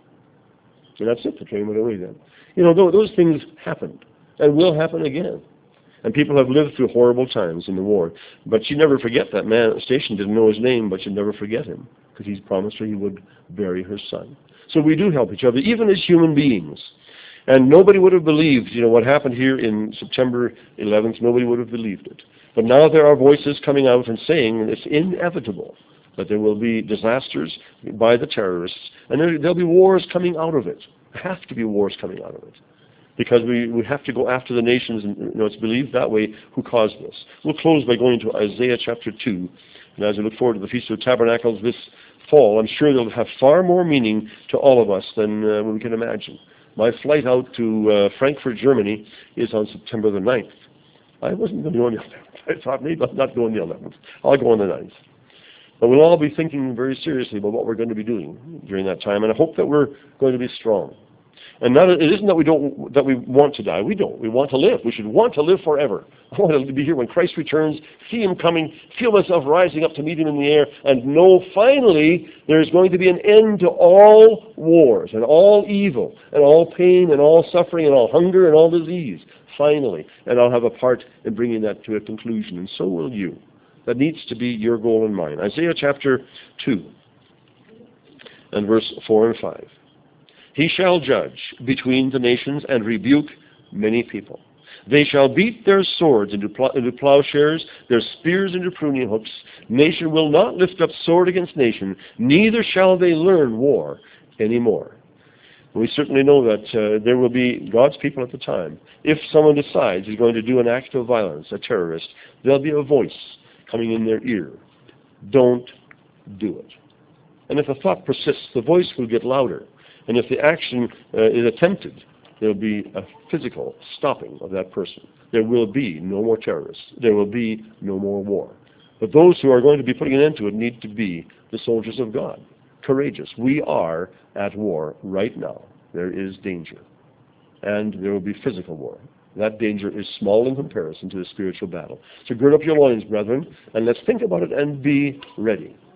And that's it. The train went away then. You know, those things happened and will happen again. And people have lived through horrible times in the war. But she'd never forget that man at the station. Didn't know his name, but she'd never forget him, because he's promised her he would bury her son. So we do help each other, even as human beings. And nobody would have believed, what happened here in September 11th. Nobody would have believed it. But now there are voices coming out and saying it's inevitable that there will be disasters by the terrorists, and there'll be wars coming out of it. There have to be wars coming out of it, because we have to go after the nations, and it's believed that way, who caused this. We'll close by going to Isaiah chapter 2, and as we look forward to the Feast of Tabernacles this fall, I'm sure they'll have far more meaning to all of us than we can imagine. My flight out to Frankfurt, Germany is on September the 9th. I wasn't going to go on the 11th. I thought maybe I'll not go on the 11th. I'll go on the 9th. But we'll all be thinking very seriously about what we're going to be doing during that time, and I hope that we're going to be strong. And it isn't that we want to die. We don't. We want to live. We should want to live forever. I want to be here when Christ returns, see him coming, feel myself rising up to meet him in the air, and know finally there's going to be an end to all wars and all evil and all pain and all suffering and all hunger and all disease. Finally. And I'll have a part in bringing that to a conclusion, and so will you. That needs to be your goal and mine. Isaiah chapter 2 and verse 4 and 5. He shall judge between the nations and rebuke many people. They shall beat their swords into plowshares, their spears into pruning hooks. Nation will not lift up sword against nation, neither shall they learn war anymore. We certainly know that there will be God's people at the time. If someone decides he's going to do an act of violence, a terrorist, there'll be a voice coming in their ear. Don't do it. And if the thought persists, the voice will get louder. And if the action is attempted, there will be a physical stopping of that person. There will be no more terrorists. There will be no more war. But those who are going to be putting an end to it need to be the soldiers of God, courageous. We are at war right now. There is danger. And there will be physical war. That danger is small in comparison to the spiritual battle. So gird up your loins, brethren, and let's think about it and be ready.